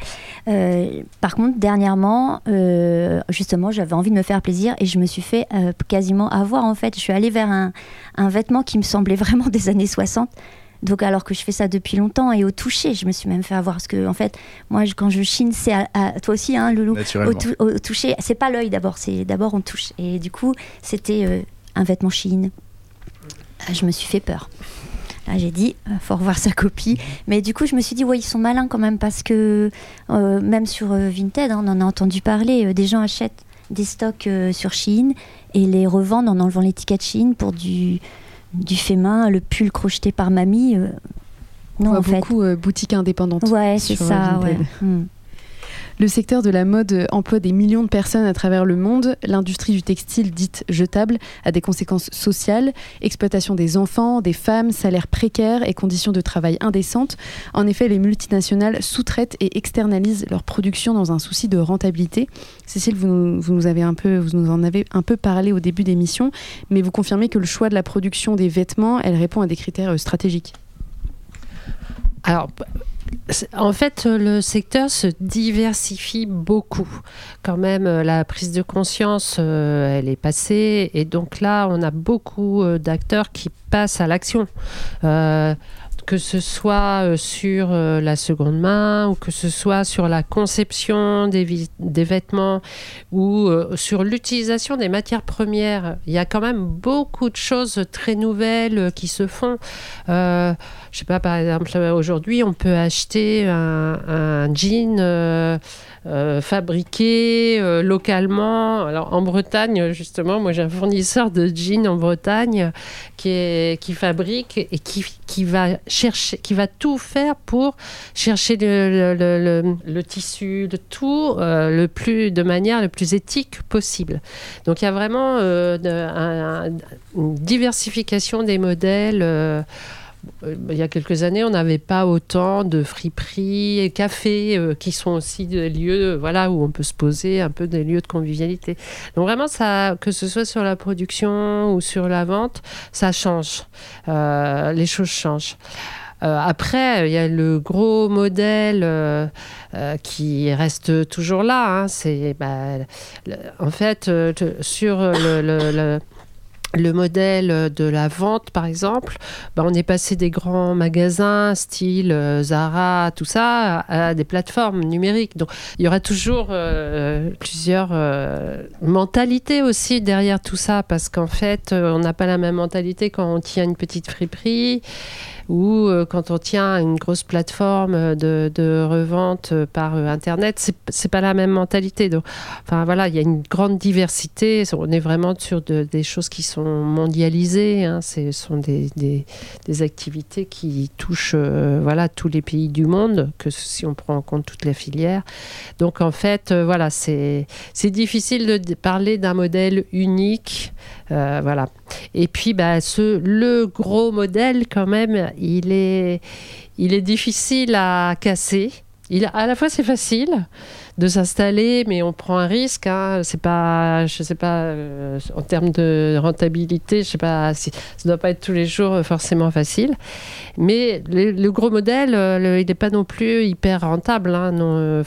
Par contre, dernièrement, justement, j'avais envie de me faire plaisir et je me suis fait quasiment avoir. En fait, je suis allée vers un vêtement qui me semblait vraiment des années 60. Donc, alors que je fais ça depuis longtemps, et au toucher, je me suis même fait avoir. Parce que, en fait, moi, quand je chine, c'est toi aussi, hein, Loulou, au toucher, c'est pas l'œil d'abord, c'est d'abord on touche. Et du coup, c'était un vêtement Shein. Je me suis fait peur. Là, j'ai dit, faut revoir sa copie. Mais du coup, je me suis dit, ouais, ils sont malins quand même, parce que même sur Vinted, on en a entendu parler, des gens achètent des stocks sur Shein et les revendent en enlevant l'étiquette Shein pour du fait main, le pull crocheté par mamie. Non, en fait. Beaucoup boutiques indépendantes. Ouais, c'est ça. Ouais. Le secteur de la mode emploie des millions de personnes à travers le monde. L'industrie du textile, dite jetable, a des conséquences sociales, exploitation des enfants, des femmes, salaires précaires et conditions de travail indécentes. En effet, les multinationales sous-traitent et externalisent leur production dans un souci de rentabilité. Cécile, vous nous en avez un peu parlé au début d'émission, mais vous confirmez que le choix de la production des vêtements, elle répond à des critères stratégiques. Alors, en fait, le secteur se diversifie beaucoup. Quand même, la prise de conscience, elle est passée. Et donc là, on a beaucoup d'acteurs qui passent à l'action. Que ce soit sur la seconde main ou que ce soit sur la conception des vêtements ou sur l'utilisation des matières premières. Il y a quand même beaucoup de choses très nouvelles qui se font. Je sais pas, par exemple, aujourd'hui, on peut acheter un jean fabriqué localement. Alors, en Bretagne, justement, moi, j'ai un fournisseur de jeans en Bretagne qui fabrique et qui va tout faire pour chercher le tissu, de manière le plus éthique possible. Donc il y a vraiment une diversification des modèles. Il y a quelques années, on n'avait pas autant de friperies et cafés qui sont aussi des lieux où on peut se poser, un peu des lieux de convivialité. Donc vraiment, ça, que ce soit sur la production ou sur la vente, ça change. Les choses changent. Après, il y a le gros modèle qui reste toujours là. Hein. C'est, en fait, sur le modèle de la vente, par exemple, on est passé des grands magasins, style Zara, tout ça, à des plateformes numériques. Donc, il y aura toujours plusieurs mentalités aussi derrière tout ça, parce qu'en fait, on n'a pas la même mentalité quand on tient une petite friperie ou quand on tient une grosse plateforme de revente par Internet. C'est pas la même mentalité. Donc, enfin, voilà, il y a une grande diversité. On est vraiment sur des choses qui sont mondialisées. Hein. Ce sont des activités qui touchent tous les pays du monde, que si on prend en compte toute la filière. Donc, en fait, voilà, c'est difficile de parler d'un modèle unique. Voilà. Et puis, le gros modèle, quand même, il est difficile à casser. À la fois, c'est facile de s'installer, mais on prend un risque. Hein. C'est pas, je sais pas, en termes de rentabilité, je sais pas, ça doit pas être tous les jours forcément facile. Mais le gros modèle, il n'est pas non plus hyper rentable. Hein, non,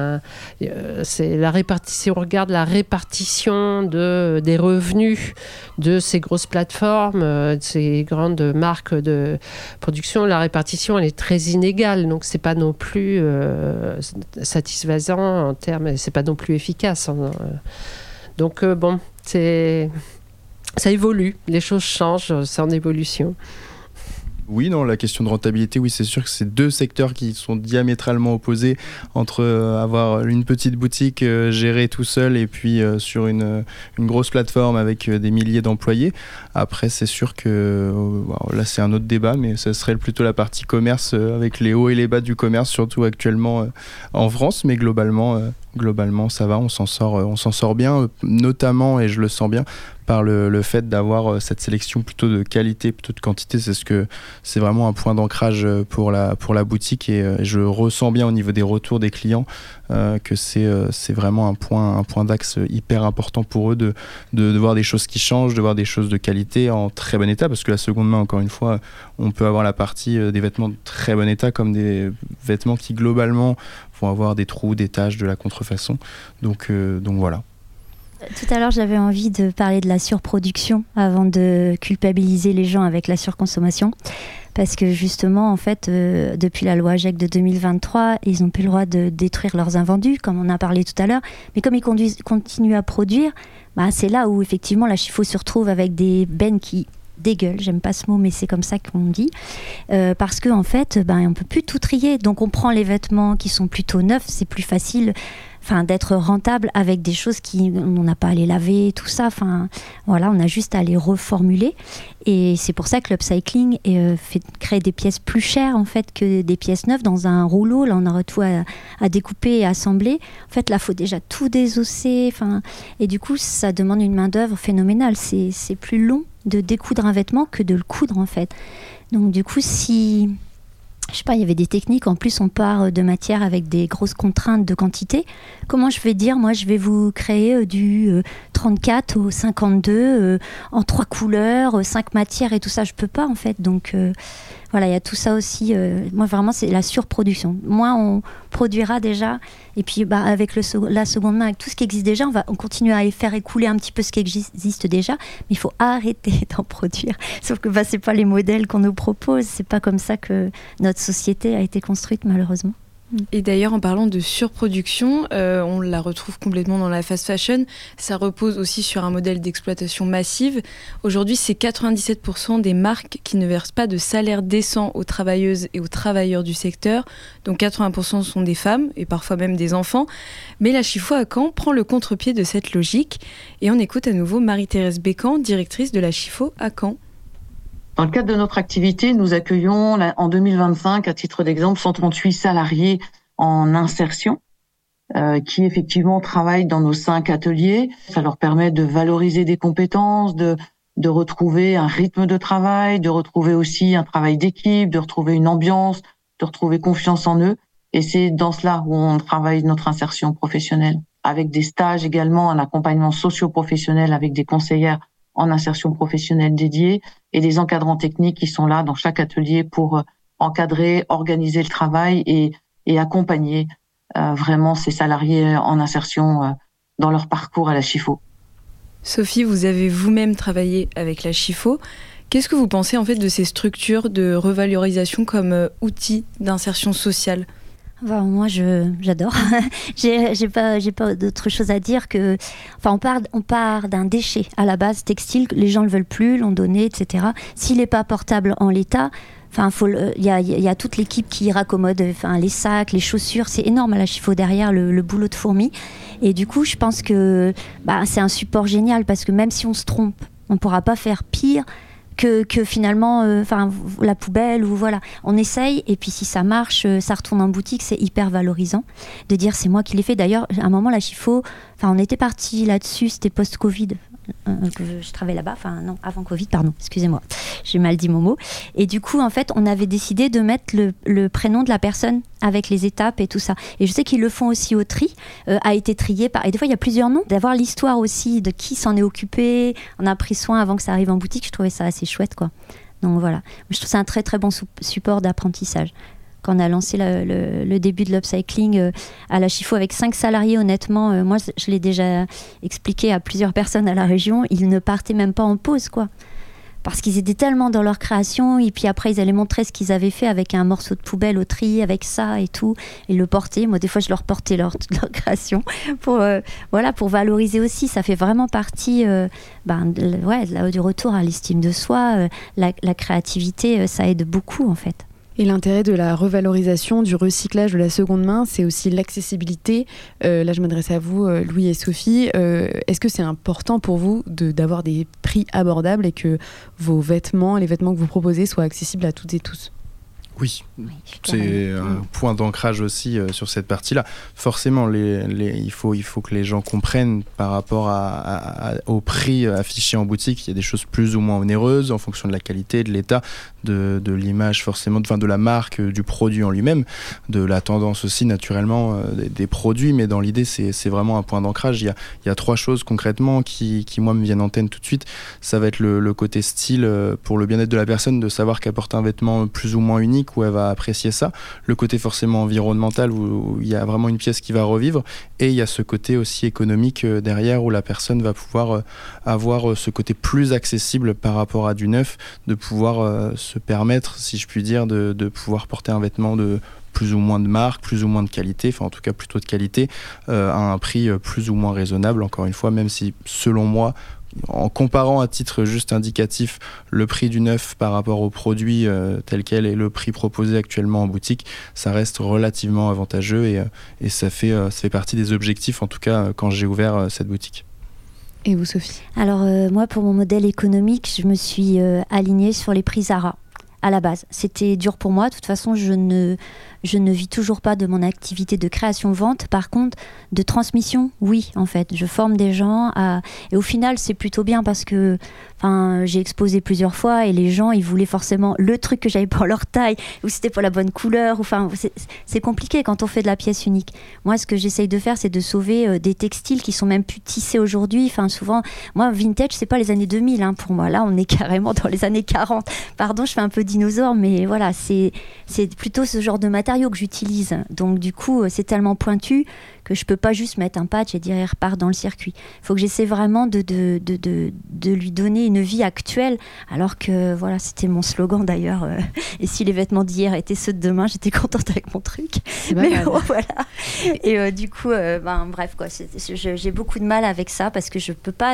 c'est la répartition. Si on regarde la répartition des revenus de ces grosses plateformes, de ces grandes marques de production, la répartition elle est très inégale. Donc c'est pas non plus satisfaisant en termes, c'est pas non plus efficace. Donc ça évolue, les choses changent, c'est en évolution. Oui, non, la question de rentabilité, oui, c'est sûr que c'est deux secteurs qui sont diamétralement opposés entre avoir une petite boutique gérée tout seul et puis sur une grosse plateforme avec des milliers d'employés. Après, c'est sûr que là, c'est un autre débat, mais ce serait plutôt la partie commerce avec les hauts et les bas du commerce, surtout actuellement en France, mais globalement, ça va, on s'en sort bien, notamment, et je le sens bien, par le fait d'avoir cette sélection plutôt de qualité, plutôt de quantité. C'est vraiment un point d'ancrage pour la boutique, et je ressens bien au niveau des retours des clients que c'est vraiment un point d'axe hyper important pour eux de voir des choses qui changent, de voir des choses de qualité en très bon état, parce que la seconde main, encore une fois, on peut avoir la partie des vêtements de très bon état comme des vêtements qui globalement vont avoir des trous, des taches, de la contrefaçon. Donc voilà. Tout à l'heure, j'avais envie de parler de la surproduction avant de culpabiliser les gens avec la surconsommation. Parce que justement, en fait, depuis la loi AGEC de 2023, ils n'ont plus le droit de détruire leurs invendus, comme on a parlé tout à l'heure. Mais comme ils continuent à produire, c'est là où effectivement la Chifo se retrouve avec des bennes qui dégueulent. J'aime pas ce mot, mais c'est comme ça qu'on dit. Parce qu'en fait, on peut plus tout trier. Donc on prend les vêtements qui sont plutôt neufs, c'est plus facile d'être rentable avec des choses on n'a pas à les laver, tout ça. Voilà, on a juste à les reformuler. Et c'est pour ça que l'upcycling crée des pièces plus chères en fait que des pièces neuves dans un rouleau. Là, on aurait tout à découper et assembler. En fait, là, il faut déjà tout désosser. Et du coup, ça demande une main-d'œuvre phénoménale. C'est plus long de découdre un vêtement que de le coudre en fait. Donc du coup, si je sais pas, il y avait des techniques, en plus on part de matière avec des grosses contraintes de quantité. Comment je vais dire, moi je vais vous créer du 34 au 52 en 3 couleurs, 5 matières et tout ça, je peux pas en fait. Donc voilà, il y a tout ça aussi. Moi vraiment c'est la surproduction. Moins on produira déjà, et puis avec la seconde main, avec tout ce qui existe déjà, on continue à faire écouler un petit peu ce qui existe déjà, mais il faut arrêter d'en produire. Sauf que c'est pas les modèles qu'on nous propose, c'est pas comme ça que notre société a été construite malheureusement. Et d'ailleurs, en parlant de surproduction, on la retrouve complètement dans la fast fashion. Ça repose aussi sur un modèle d'exploitation massive. Aujourd'hui, c'est 97% des marques qui ne versent pas de salaire décent aux travailleuses et aux travailleurs du secteur. Donc 80% sont des femmes et parfois même des enfants. Mais la Chifo à Caen prend le contre-pied de cette logique. Et on écoute à nouveau Marie-Thérèse Bécan, directrice de la Chifo à Caen. Dans le cadre de notre activité, nous accueillons en 2025, à titre d'exemple, 138 salariés en insertion qui effectivement travaillent dans nos 5 ateliers. Ça leur permet de valoriser des compétences, de retrouver un rythme de travail, de retrouver aussi un travail d'équipe, de retrouver une ambiance, de retrouver confiance en eux. Et c'est dans cela où on travaille notre insertion professionnelle, avec des stages également, un accompagnement socio-professionnel avec des conseillères en insertion professionnelle dédiée et des encadrants techniques qui sont là dans chaque atelier pour encadrer, organiser le travail et accompagner vraiment ces salariés en insertion dans leur parcours à la Chifo. Sophie, vous avez vous-même travaillé avec la Chifo. Qu'est-ce que vous pensez en fait de ces structures de revalorisation comme outil d'insertion sociale ? Enfin, moi, j'adore. j'ai pas d'autre chose à dire que, enfin, on part d'un déchet à la base textile, les gens le veulent plus, l'ont donné, etc. S'il n'est pas portable en l'état, enfin, il y a toute l'équipe qui raccommode, enfin, les sacs, les chaussures, c'est énorme à la Chifo derrière le boulot de fourmi. Et du coup, je pense que c'est un support génial parce que même si on se trompe, on pourra pas faire pire. Que finalement, la poubelle, ou voilà, on essaye, et puis si ça marche, ça retourne en boutique, c'est hyper valorisant de dire c'est moi qui l'ai fait. D'ailleurs, à un moment, la Chifo, on était parti là-dessus, c'était post-Covid, que je travaillais là-bas, non, avant Covid, pardon, excusez-moi, j'ai mal dit mon mot. Et du coup, en fait, on avait décidé de mettre le prénom de la personne avec les étapes et tout ça. Et je sais qu'ils le font aussi au tri, a été trié par... Et des fois, il y a plusieurs noms, d'avoir l'histoire aussi de qui s'en est occupé, on a pris soin avant que ça arrive en boutique, je trouvais ça assez chouette, quoi. Donc voilà, je trouve ça un très très bon support d'apprentissage. Quand on a lancé le début de l'upcycling à la Chifo avec 5 salariés, honnêtement, moi je l'ai déjà expliqué à plusieurs personnes à la région, ils ne partaient même pas en pause, quoi. Parce qu'ils étaient tellement dans leur création, et puis après ils allaient montrer ce qu'ils avaient fait avec un morceau de poubelle au tri, avec ça et tout, et le porter. Moi des fois je leur portais leur création pour valoriser aussi. Ça fait vraiment partie du retour à l'estime de soi, la créativité, ça aide beaucoup en fait. Et l'intérêt de la revalorisation, du recyclage, de la seconde main, c'est aussi l'accessibilité. Là, je m'adresse à vous, Louis et Sophie. Est-ce que c'est important pour vous d'avoir des prix abordables et que les vêtements que vous proposez soient accessibles à toutes et tous ? Oui, c'est un point d'ancrage aussi sur cette partie-là. Forcément, il faut que les gens comprennent par rapport au prix affiché en boutique. Il y a des choses plus ou moins onéreuses en fonction de la qualité, de l'état, de l'image forcément, de la marque, du produit en lui-même, de la tendance aussi naturellement des produits. Mais dans l'idée, c'est vraiment un point d'ancrage. Il y a 3 choses concrètement qui moi me viennent en tête tout de suite. Ça va être le côté style pour le bien-être de la personne, de savoir qu'elle porte un vêtement plus ou moins unique, où elle va apprécier ça, le côté forcément environnemental où il y a vraiment une pièce qui va revivre, et il y a ce côté aussi économique derrière où la personne va pouvoir avoir ce côté plus accessible par rapport à du neuf, de pouvoir se permettre, si je puis dire, de pouvoir porter un vêtement de plus ou moins de marque, plus ou moins de qualité, enfin en tout cas plutôt de qualité, à un prix plus ou moins raisonnable, encore une fois, même si selon moi, en comparant à titre juste indicatif le prix du neuf par rapport au produit tel quel et le prix proposé actuellement en boutique, ça reste relativement avantageux et ça fait partie des objectifs, en tout cas quand j'ai ouvert cette boutique. Et vous, Sophie ? Alors moi, pour mon modèle économique, je me suis alignée sur les prix Zara à la base. C'était dur pour moi. De toute façon, je ne vis toujours pas de mon activité de création-vente. Par contre, de transmission, oui, en fait. Je forme des gens et au final, c'est plutôt bien parce que j'ai exposé plusieurs fois et les gens, ils voulaient forcément le truc que j'avais pour leur taille ou c'était pour la bonne couleur. C'est compliqué quand on fait de la pièce unique. Moi, ce que j'essaye de faire, c'est de sauver des textiles qui sont même plus tissés aujourd'hui. Souvent, moi, vintage, c'est pas les années 2000 pour moi. Là, on est carrément dans les années 40. Pardon, je fais un peu dinosaure, mais voilà, c'est plutôt ce genre de matériaux que j'utilise. Donc du coup, c'est tellement pointu que je peux pas juste mettre un patch et dire il repart dans le circuit. Il faut que j'essaie vraiment de lui donner une vie actuelle, alors que voilà, c'était mon slogan d'ailleurs. Et si les vêtements d'hier étaient ceux de demain, j'étais contente avec mon truc. Mais voilà. Et du coup, bref quoi, j'ai beaucoup de mal avec ça parce que je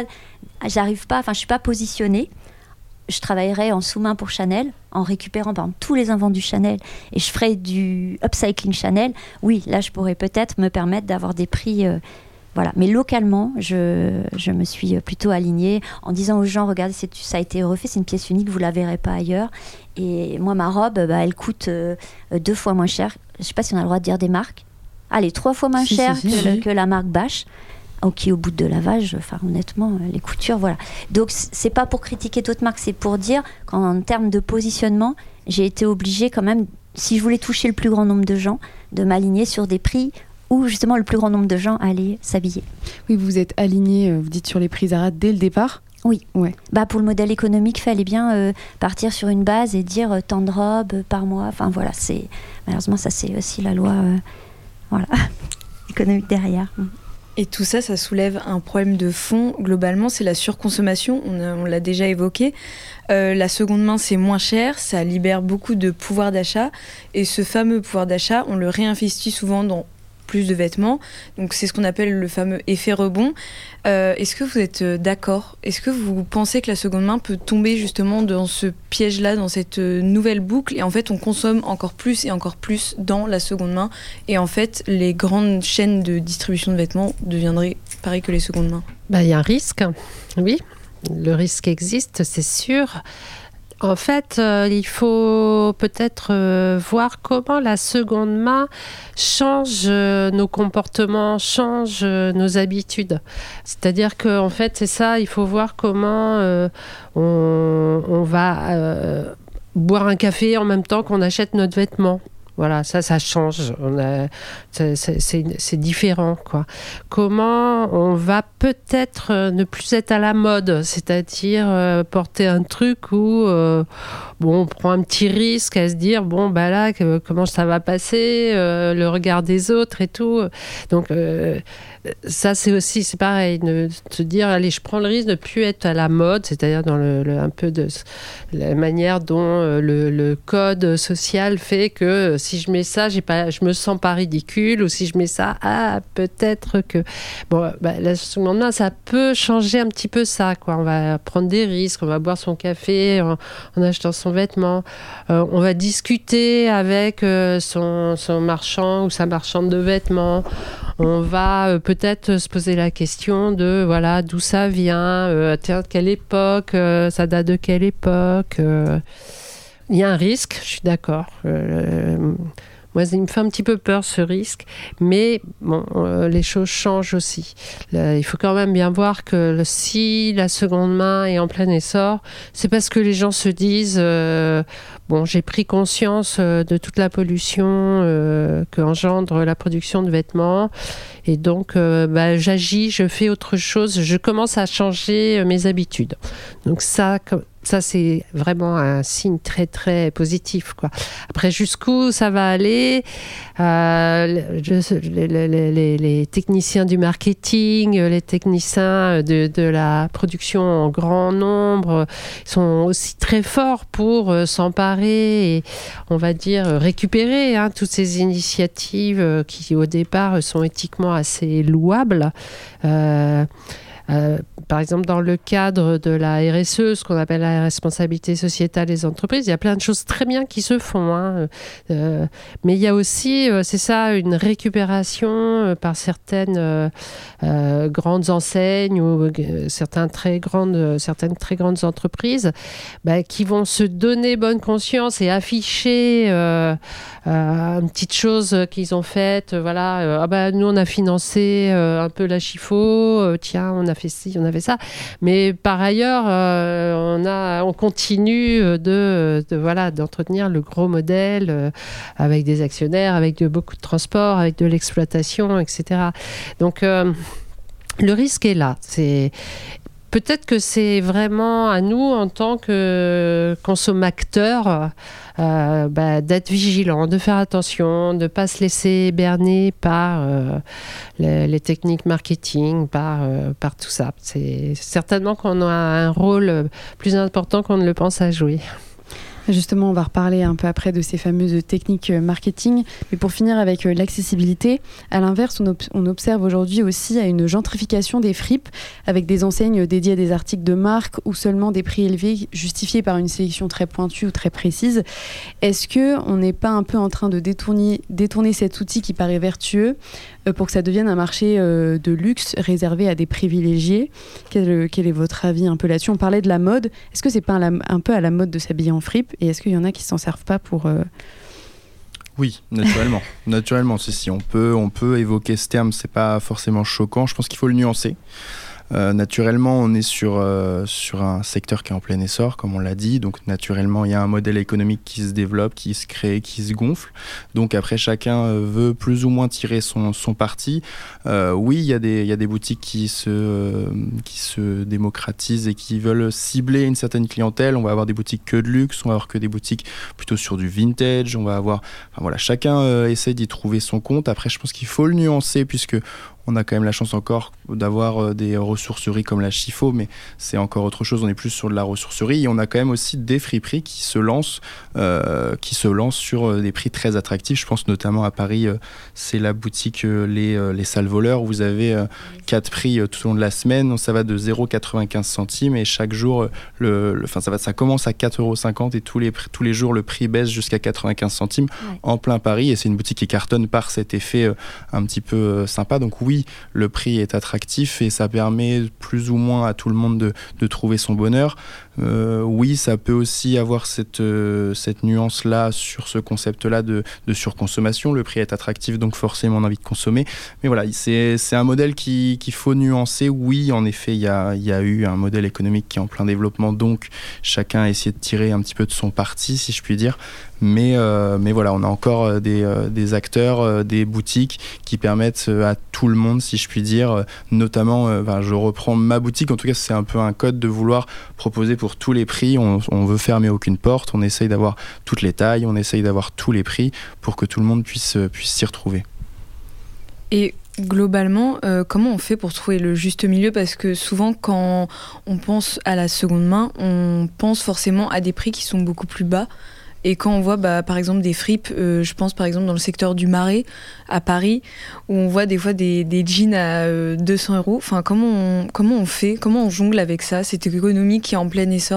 suis pas positionnée. Je travaillerais en sous-main pour Chanel, en récupérant par exemple tous les invendus Chanel, et je ferais du upcycling Chanel. Oui, là, je pourrais peut-être me permettre d'avoir des prix... voilà. Mais localement, je me suis plutôt alignée en disant aux gens, regardez, ça a été refait, c'est une pièce unique, vous ne la verrez pas ailleurs. Et moi, ma robe, elle coûte 2 fois moins cher. Je ne sais pas si on a le droit de dire des marques. Allez, 3 fois moins cher que la marque Bache. Ok, au bout de lavage, honnêtement, les coutures, voilà. Donc, c'est pas pour critiquer d'autres marques, c'est pour dire qu'en termes de positionnement, j'ai été obligée quand même, si je voulais toucher le plus grand nombre de gens, de m'aligner sur des prix où justement le plus grand nombre de gens allaient s'habiller. Oui, vous êtes alignée, vous dites, sur les prix Zara dès le départ ? Oui. Ouais. Pour le modèle économique, il fallait bien partir sur une base et dire tant de robes par mois. Voilà, malheureusement, ça c'est aussi la loi économique derrière. Et tout ça, ça soulève un problème de fond. Globalement, c'est la surconsommation, on l'a déjà évoqué. La seconde main, c'est moins cher, ça libère beaucoup de pouvoir d'achat. Et ce fameux pouvoir d'achat, on le réinvestit souvent dans plus de vêtements. Donc c'est ce qu'on appelle le fameux effet rebond. Est-ce que vous êtes d'accord ? Est-ce que vous pensez que la seconde main peut tomber justement dans ce piège-là, dans cette nouvelle boucle ? Et en fait, on consomme encore plus et encore plus dans la seconde main. Et en fait, les grandes chaînes de distribution de vêtements deviendraient pareil que les secondes mains. Il y a un risque, oui. Le risque existe, c'est sûr. En fait, il faut peut-être voir comment la seconde main change nos comportements, change nos habitudes. C'est-à-dire qu'en fait, c'est ça, il faut voir comment on va boire un café en même temps qu'on achète notre vêtement. Voilà, ça change. C'est différent, quoi. Comment on va peut-être ne plus être à la mode, c'est-à-dire porter un truc où on prend un petit risque à se dire là, comment ça va passer, le regard des autres et tout. Donc ça, c'est pareil, de se dire allez, je prends le risque de ne plus être à la mode, c'est-à-dire dans un peu de la manière dont le code social fait que si je mets ça, je me sens pas ridicule, ou si je mets ça, peut-être que... la seconde main, ça peut changer un petit peu ça, quoi. On va prendre des risques, on va boire son café en achetant son vêtement, on va discuter avec son marchand ou sa marchande de vêtements, on va peut-être se poser la question de d'où ça vient, de quelle époque, ça date de quelle époque. Il y a un risque, je suis d'accord. Moi, il me fait un petit peu peur, ce risque, mais les choses changent aussi. Il faut quand même bien voir que si la seconde main est en plein essor, c'est parce que les gens se disent j'ai pris conscience de toute la pollution qu'engendre la production de vêtements, et donc j'agis, je fais autre chose, je commence à changer mes habitudes. Donc ça, c'est vraiment un signe très, très positif, quoi. Après, jusqu'où ça va aller, les techniciens du marketing, les techniciens de la production en grand nombre sont aussi très forts pour s'emparer et, on va dire, récupérer toutes ces initiatives qui, au départ, sont éthiquement assez louables. Par exemple, dans le cadre de la RSE, ce qu'on appelle la responsabilité sociétale des entreprises, il y a plein de choses très bien qui se font. Mais il y a aussi, c'est ça, une récupération par certaines grandes enseignes ou certaines très grandes entreprises qui vont se donner bonne conscience et afficher une petite chose qu'ils ont faite. Nous, on a financé un peu la Chifo, tiens, on a fait ci, on a fait ça, mais par ailleurs on continue d'entretenir le gros modèle avec des actionnaires, avec beaucoup de transport, avec de l'exploitation, etc. Donc le risque est là. Peut-être que c'est vraiment à nous, en tant que consommateurs, d'être vigilants, de faire attention, de ne pas se laisser berner par les techniques marketing, par tout ça. C'est certainement qu'on a un rôle plus important qu'on ne le pense à jouer. Justement, on va reparler un peu après de ces fameuses techniques marketing. Mais pour finir avec l'accessibilité, à l'inverse, on observe aujourd'hui aussi une gentrification des fripes avec des enseignes dédiées à des articles de marque ou seulement des prix élevés justifiés par une sélection très pointue ou très précise. Est-ce qu'on n'est pas un peu en train de détourner cet outil qui paraît vertueux pour que ça devienne un marché de luxe réservé à des privilégiés ? Quel est votre avis un peu là-dessus ? On parlait de la mode. Est-ce que c'est pas un peu à la mode de s'habiller en fripe ? Et est-ce qu'il y en a qui s'en servent pas pour... Oui, naturellement. Naturellement, si on peut évoquer ce terme, c'est pas forcément choquant. Je pense qu'il faut le nuancer. Naturellement, on est sur un secteur qui est en plein essor, comme on l'a dit. Donc, naturellement, il y a un modèle économique qui se développe, qui se crée, qui se gonfle. Donc, après, chacun veut plus ou moins tirer son parti. Oui, il y a des boutiques qui se démocratisent et qui veulent cibler une certaine clientèle. On va avoir des boutiques que de luxe, on va avoir que des boutiques plutôt sur du vintage. On va avoir... chacun essaie d'y trouver son compte. Après, je pense qu'il faut le nuancer puisque On a quand même la chance encore d'avoir des ressourceries comme la Chifo, mais c'est encore autre chose. On est plus sur de la ressourcerie. Et on a quand même aussi des friperies qui se lancent sur des prix très attractifs. Je pense notamment à Paris, c'est la boutique les Salles Voleurs. Vous avez 4 prix tout au long de la semaine. Ça va de 0,95 centimes et chaque jour, ça commence à 4,50 € et tous les jours, le prix baisse jusqu'à 95 centimes en plein Paris. Et c'est une boutique qui cartonne par cet effet un petit peu sympa. Donc oui, le prix est attractif et ça permet plus ou moins à tout le monde de trouver son bonheur. Oui, ça peut aussi avoir cette nuance-là sur ce concept-là de surconsommation. Le prix est attractif, donc forcément on a envie de consommer. Mais voilà, c'est un modèle qu'il faut nuancer. Oui, en effet, il y a eu un modèle économique qui est en plein développement, donc chacun a essayé de tirer un petit peu de son parti, si je puis dire. Mais voilà, on a encore des acteurs, des boutiques qui permettent à tout le monde, si je puis dire, notamment, je reprends ma boutique, en tout cas c'est un peu un code de vouloir proposer pour tous les prix. On veut fermer aucune porte, on essaye d'avoir toutes les tailles, on essaye d'avoir tous les prix pour que tout le monde puisse s'y retrouver. Et globalement, comment on fait pour trouver le juste milieu ? Parce que souvent, quand on pense à la seconde main, on pense forcément à des prix qui sont beaucoup plus bas. Et quand on voit par exemple des fripes, je pense par exemple dans le secteur du Marais à Paris, où on voit des fois des jeans à 200 €. Enfin, comment on fait ? Comment on jongle avec ça, cette économie qui est en plein essor ?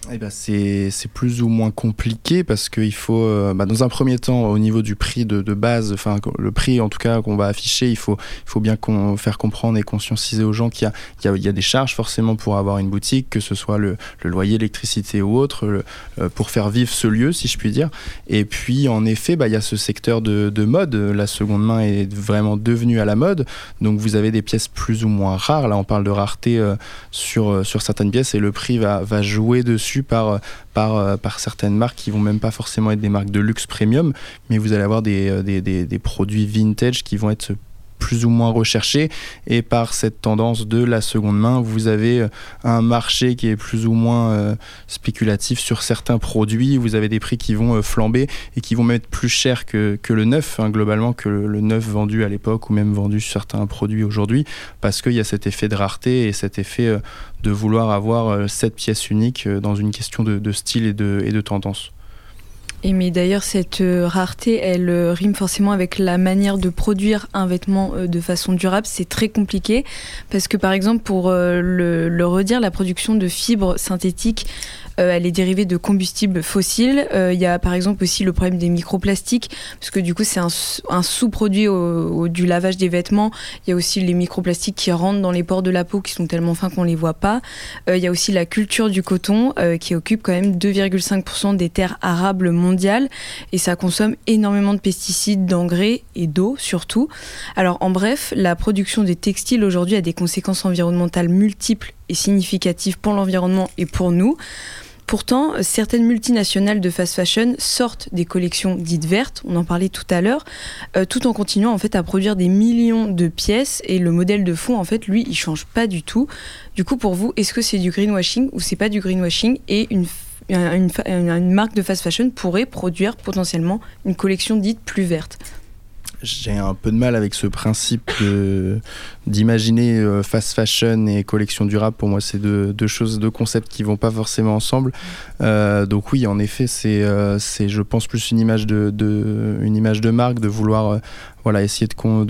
C'est plus ou moins compliqué parce qu'il faut, dans un premier temps, au niveau du prix de base, le prix en tout cas qu'on va afficher, il faut bien faire comprendre et conscientiser aux gens qu'il y a des charges forcément pour avoir une boutique, que ce soit le loyer, l'électricité ou autre, pour faire vivre ce lieu, si je puis dire. Et puis en effet, il y a ce secteur de mode. La seconde main est vraiment devenue à la mode, donc vous avez des pièces plus ou moins rares. Là, on parle de rareté sur certaines pièces et le prix va jouer dessus par certaines marques qui vont même pas forcément être des marques de luxe premium, mais vous allez avoir des produits vintage qui vont être plus ou moins recherchés, et par cette tendance de la seconde main, vous avez un marché qui est plus ou moins spéculatif sur certains produits. Vous avez des prix qui vont flamber et qui vont même être plus chers que le neuf, globalement, que le neuf vendu à l'époque ou même vendu sur certains produits aujourd'hui, parce qu'il y a cet effet de rareté et cet effet de vouloir avoir cette pièce unique dans une question de style et de tendance. Et mais d'ailleurs, cette rareté, elle rime forcément avec la manière de produire un vêtement de façon durable. C'est très compliqué parce que, par exemple, pour le redire, la production de fibres synthétiques, elle est dérivée de combustibles fossiles. Il y a par exemple aussi le problème des microplastiques, parce que du coup c'est un sous-produit du lavage des vêtements. Il y a aussi les microplastiques qui rentrent dans les pores de la peau, qui sont tellement fins qu'on les voit pas. Il y a aussi la culture du coton, qui occupe quand même 2,5% des terres arables mondiales, et ça consomme énormément de pesticides, d'engrais et d'eau surtout. Alors en bref, la production des textiles aujourd'hui a des conséquences environnementales multiples et significatives pour l'environnement et pour nous. Pourtant, certaines multinationales de fast fashion sortent des collections dites vertes, on en parlait tout à l'heure, tout en continuant en fait à produire des millions de pièces, et le modèle de fond en fait, lui, il change pas du tout. Du coup, pour vous, est-ce que c'est du greenwashing ou c'est pas du greenwashing, et une marque de fast fashion pourrait produire potentiellement une collection dite plus verte ? J'ai un peu de mal avec ce principe d'imaginer fast fashion et collection durable. Pour moi, c'est deux concepts qui vont pas forcément ensemble. Donc oui, en effet, c'est je pense plus une image de marque, de vouloir essayer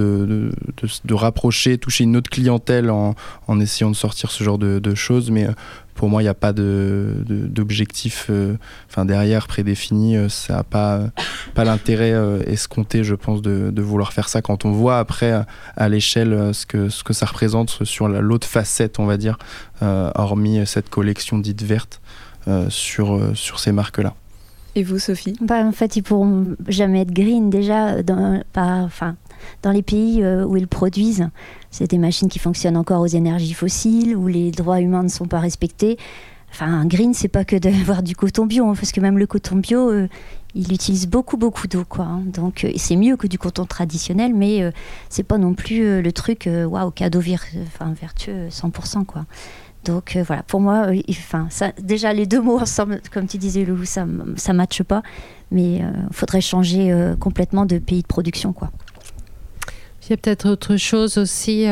de rapprocher, toucher une autre clientèle en essayant de sortir ce genre de choses. Mais pour moi, il n'y a pas d'objectif derrière prédéfini. Ça n'a pas l'intérêt escompté, je pense, de vouloir faire ça quand on voit après à l'échelle ce que ça représente sur l'autre facette, on va dire, hormis cette collection dite verte sur ces marques-là. Et vous, Sophie ? En fait, ils pourront jamais être green déjà dans les pays où ils produisent. C'est des machines qui fonctionnent encore aux énergies fossiles, où les droits humains ne sont pas respectés. Enfin, green, c'est pas que d'avoir du coton bio, parce que même le coton bio, il utilise beaucoup d'eau, quoi. Donc, c'est mieux que du coton traditionnel, mais c'est pas non plus le truc, cadeau vertueux 100%, quoi. Donc voilà, pour moi, déjà les deux mots ensemble, comme tu disais Loulou, ça matche pas, mais faudrait changer complètement de pays de production, quoi. Il y a peut-être autre chose aussi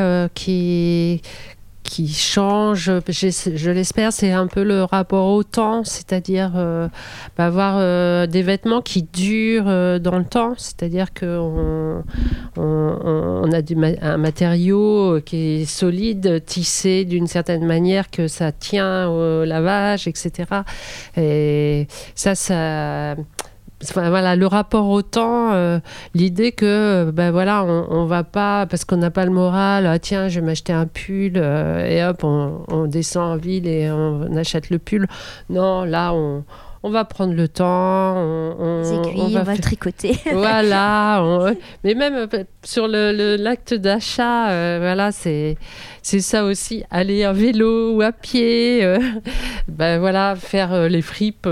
qui change, je l'espère, c'est un peu le rapport au temps, c'est-à-dire avoir des vêtements qui durent dans le temps, c'est-à-dire qu'on on a un matériau qui est solide, tissé d'une certaine manière, que ça tient au lavage, etc. Et ça... Enfin, voilà, le rapport au temps, l'idée que on va pas, parce qu'on n'a pas le moral, tiens, je vais m'acheter un pull et hop, on descend en ville et on achète le pull. Non, là, on va prendre le temps, on va le tricoter. Voilà, mais même sur l'acte d'achat, voilà, c'est ça aussi, aller à vélo ou à pied, faire les fripes.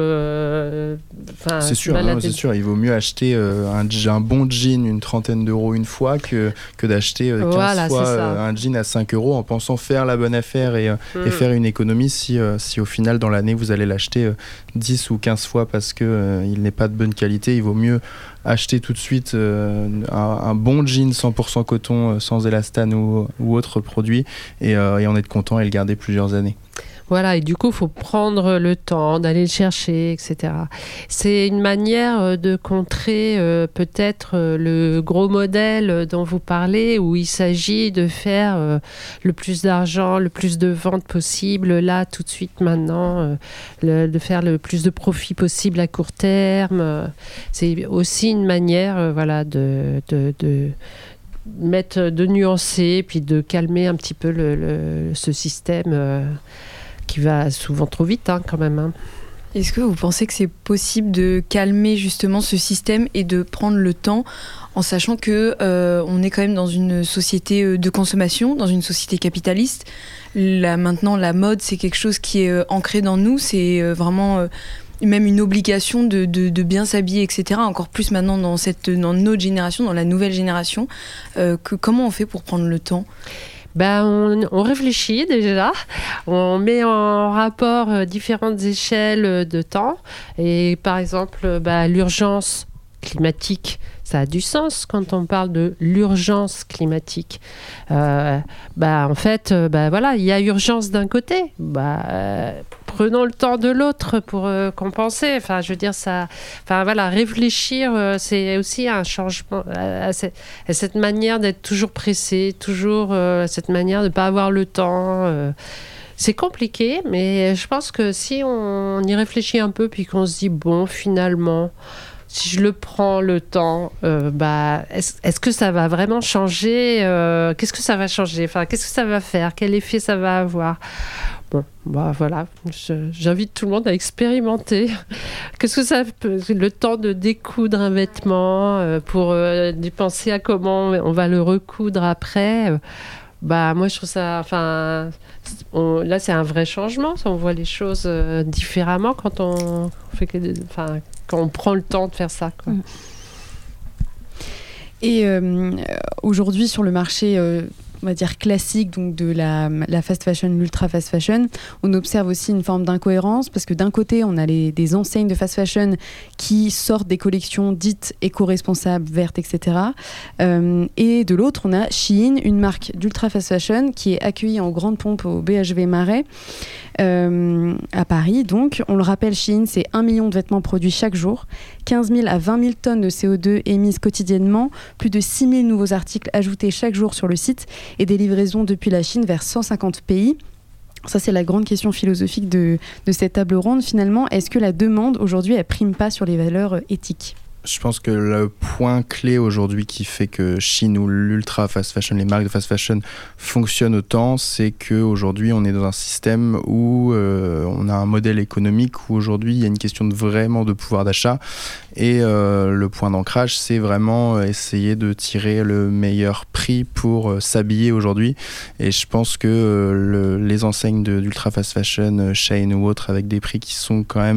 C'est sûr, c'est sûr, il vaut mieux acheter un bon jean une 30aine d'euros une fois que d'acheter 15 fois un jean à 5 euros en pensant faire la bonne affaire et faire une économie si au final dans l'année vous allez l'acheter 10 ou 15 fois parce qu'il n'est pas de bonne qualité. Il vaut mieux acheter tout de suite un bon jean 100% coton sans élastane ou autre produit et en être content et le garder plusieurs années. Voilà, et du coup, il faut prendre le temps d'aller le chercher, etc. C'est une manière de contrer peut-être le gros modèle dont vous parlez, où il s'agit de faire le plus d'argent, le plus de ventes possible, là, tout de suite, maintenant, de faire le plus de profit possible à court terme. C'est aussi une manière de mettre, de nuancer, puis de calmer un petit peu ce système qui va souvent trop vite quand même. Est-ce que vous pensez que c'est possible de calmer justement ce système et de prendre le temps en sachant que on est quand même dans une société de consommation, dans une société capitaliste. Maintenant, la mode, c'est quelque chose qui est ancré dans nous, c'est vraiment même une obligation de bien s'habiller, etc. Encore plus maintenant dans notre génération, dans la nouvelle génération. Comment on fait pour prendre le temps ? On réfléchit déjà, on met en rapport différentes échelles de temps et par exemple l'urgence climatique, ça a du sens quand on parle de l'urgence climatique. En fait, il y a urgence d'un côté. Prenons le temps de l'autre pour compenser. Enfin, je veux dire ça. Enfin voilà, réfléchir, c'est aussi un changement à cette manière d'être toujours pressé, toujours cette manière de ne pas avoir le temps. C'est compliqué, mais je pense que si on y réfléchit un peu, puis qu'on se dit finalement. Si je le prends le temps, est-ce que ça va vraiment changer ? Qu'est-ce que ça va changer ? Enfin, qu'est-ce que ça va faire ? Quel effet ça va avoir ? Voilà. J'invite tout le monde à expérimenter. Qu'est-ce que ça peut... Le temps de découdre un vêtement pour penser à comment on va le recoudre après. Moi, je trouve ça... là, c'est un vrai changement. On voit les choses différemment quand on fait quand on prend le temps de faire ça, quoi. Et aujourd'hui, sur le marché, on va dire classique, donc de la fast fashion, l'ultra fast fashion, on observe aussi une forme d'incohérence parce que d'un côté, on a des enseignes de fast fashion qui sortent des collections dites éco-responsables, vertes, etc. Et de l'autre, on a Shein, une marque d'ultra fast fashion qui est accueillie en grande pompe au BHV Marais à Paris. Donc, on le rappelle, Shein, c'est 1 million de vêtements produits chaque jour, 15 000 à 20 000 tonnes de CO2 émises quotidiennement, plus de 6 000 nouveaux articles ajoutés chaque jour sur le site et des livraisons depuis la Chine vers 150 pays. Ça, c'est la grande question philosophique de cette table ronde. Finalement, est-ce que la demande, aujourd'hui, elle prime pas sur les valeurs éthiques ? Je pense que le point clé aujourd'hui qui fait que Shein ou l'ultra fast fashion, les marques de fast fashion fonctionnent autant, c'est qu'aujourd'hui on est dans un système où on a un modèle économique où aujourd'hui il y a une question vraiment de pouvoir d'achat et le point d'ancrage c'est vraiment essayer de tirer le meilleur prix pour s'habiller aujourd'hui et je pense que les enseignes d'ultra fast fashion, Shein ou autres avec des prix qui sont quand même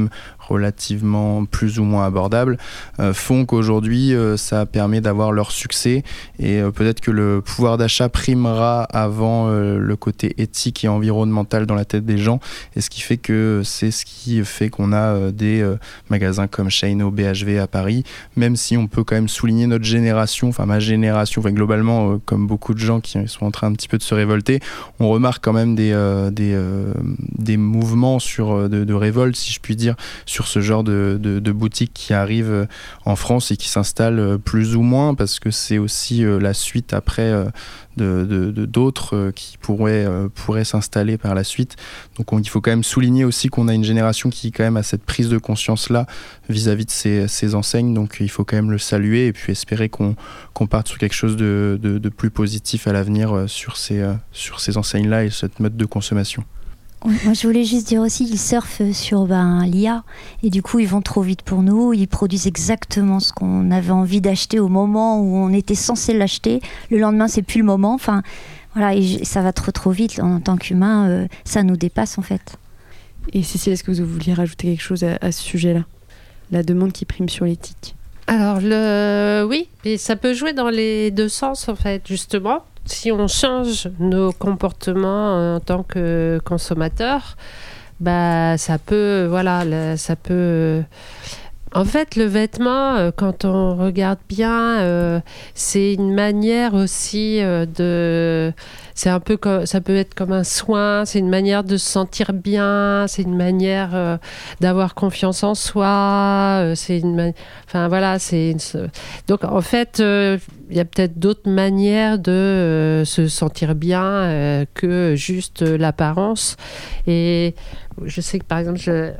relativement plus ou moins abordables, font qu'aujourd'hui ça permet d'avoir leur succès et peut-être que le pouvoir d'achat primera avant le côté éthique et environnemental dans la tête des gens, et ce qui fait que c'est ce qui fait qu'on a des magasins comme Shein ou BHV à Paris, même si on peut quand même souligner notre génération, enfin ma génération, enfin globalement comme beaucoup de gens qui sont en train un petit peu de se révolter, on remarque quand même des mouvements de révolte, si je puis dire, sur ce genre de boutiques qui arrivent en France et qui s'installent plus ou moins, parce que c'est aussi la suite après d'autres qui pourraient s'installer par la suite. Donc il faut quand même souligner aussi qu'on a une génération qui quand même a cette prise de conscience-là vis-à-vis de ces enseignes, donc il faut quand même le saluer et puis espérer qu'on parte sur quelque chose de plus positif à l'avenir sur ces enseignes-là et cette mode de consommation. Moi, je voulais juste dire aussi, ils surfent sur l'IA et du coup, ils vont trop vite pour nous. Ils produisent exactement ce qu'on avait envie d'acheter au moment où on était censé l'acheter. Le lendemain, c'est plus le moment. Enfin, voilà, et ça va trop vite. En tant qu'humain, ça nous dépasse en fait. Et Cécile, est-ce que vous vouliez rajouter quelque chose à ce sujet-là ? La demande qui prime sur l'éthique. Alors, oui, et ça peut jouer dans les deux sens en fait, justement. Si on change nos comportements en tant que consommateur, ça peut, En fait, le vêtement, quand on regarde bien, c'est une manière aussi ça peut être comme un soin, c'est une manière de se sentir bien, c'est une manière d'avoir confiance en soi, donc en fait, il y a peut-être d'autres manières de se sentir bien que juste l'apparence. Et je sais que par exemple,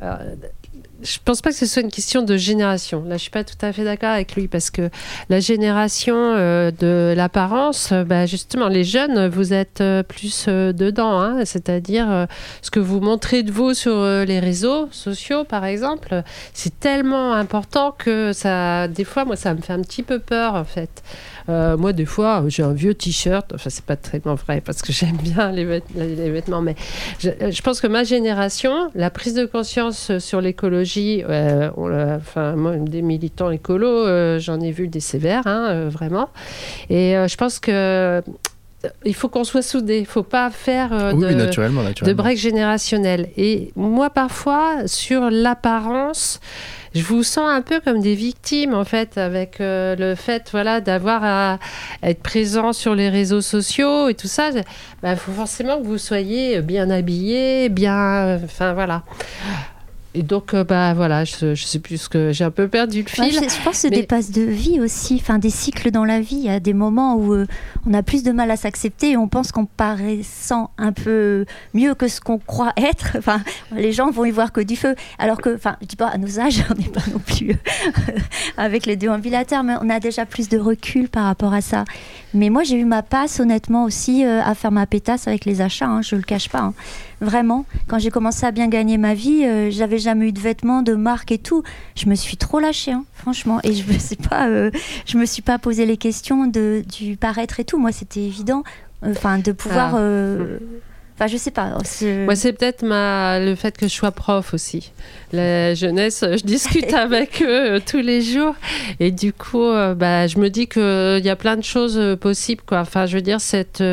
je pense pas que ce soit une question de génération. Là, je suis pas tout à fait d'accord avec lui parce que la génération de l'apparence, justement, les jeunes, vous êtes plus dedans, hein, c'est-à-dire ce que vous montrez de vous sur les réseaux sociaux, par exemple, c'est tellement important que des fois, moi, ça me fait un petit peu peur, en fait. Moi, des fois, j'ai un vieux t-shirt. Enfin, c'est pas tellement vrai parce que j'aime bien les vêtements, mais je pense que ma génération, la prise de conscience sur l'écologie, moi, des militants écolos, j'en ai vu des sévères, vraiment. Et je pense que il faut qu'on soit soudés. Il ne faut pas faire naturellement. de break générationnel. Et moi, parfois, sur l'apparence, je vous sens un peu comme des victimes, en fait, avec le fait d'avoir à être présent sur les réseaux sociaux et tout ça. Il faut forcément que vous soyez bien habillés, bien... Enfin, voilà. Et donc, je sais plus ce que... J'ai un peu perdu le fil. Je pense que des passes de vie aussi, des cycles dans la vie. Il y a des moments où on a plus de mal à s'accepter et on pense qu'en paraissant un peu mieux que ce qu'on croit être, les gens vont y voir que du feu. Alors que, je dis pas à nos âges, on n'est pas non plus avec les déambulateurs, mais on a déjà plus de recul par rapport à ça. Mais moi, j'ai eu ma passe, honnêtement, aussi, à faire ma pétasse avec les achats, je le cache pas. Vraiment, quand j'ai commencé à bien gagner ma vie, j'avais jamais eu de vêtements, de marque et tout. Je me suis trop lâchée, franchement. Et je me suis pas posé les questions du paraître et tout. Moi, c'était évident, de pouvoir... je sais pas. Moi, c'est peut-être le fait que je sois prof aussi. La jeunesse, je discute avec eux tous les jours. Et du coup, je me dis qu'il y a plein de choses possibles, quoi. Enfin, je veux dire,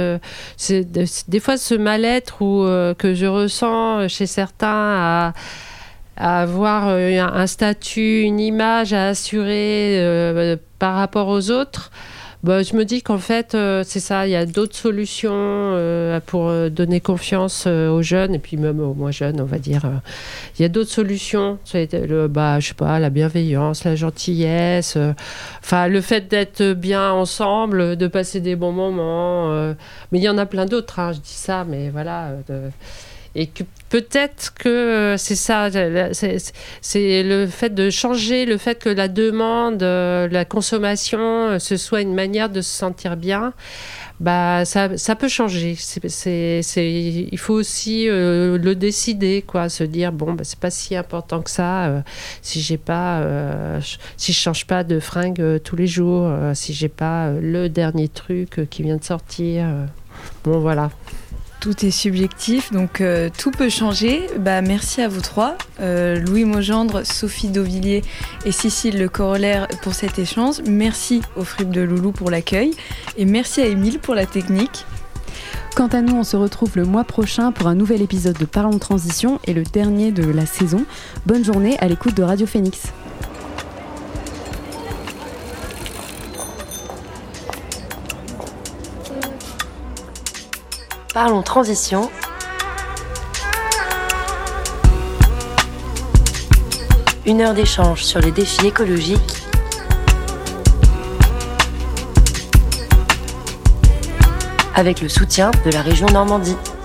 des fois, ce mal-être que je ressens chez certains à avoir un statut, une image à assurer par rapport aux autres... je me dis qu'en fait, c'est ça, il y a d'autres solutions pour donner confiance aux jeunes, et puis même aux moins jeunes, on va dire. Il y a d'autres solutions, je sais pas, la bienveillance, la gentillesse, le fait d'être bien ensemble, de passer des bons moments. Mais il y en a plein d'autres, je dis ça, mais voilà... Et que peut-être que c'est ça, c'est le fait de changer, le fait que la demande, la consommation, ce soit une manière de se sentir bien, ça peut changer. Il faut aussi le décider, quoi, se dire c'est pas si important que ça si je change pas de fringues tous les jours, si j'ai pas le dernier truc qui vient de sortir. Voilà. Tout est subjectif, donc tout peut changer. Merci à vous trois, Louis Maugendre, Sophie Dauvilliers et Cécile Le Corollaire pour cet échange. Merci aux Fripes de Loulou pour l'accueil et merci à Émile pour la technique. Quant à nous, on se retrouve le mois prochain pour un nouvel épisode de Parlons Transition et le dernier de la saison. Bonne journée à l'écoute de Radio Phoenix. Parlons Transition. Une heure d'échange sur les défis écologiques avec le soutien de la région Normandie.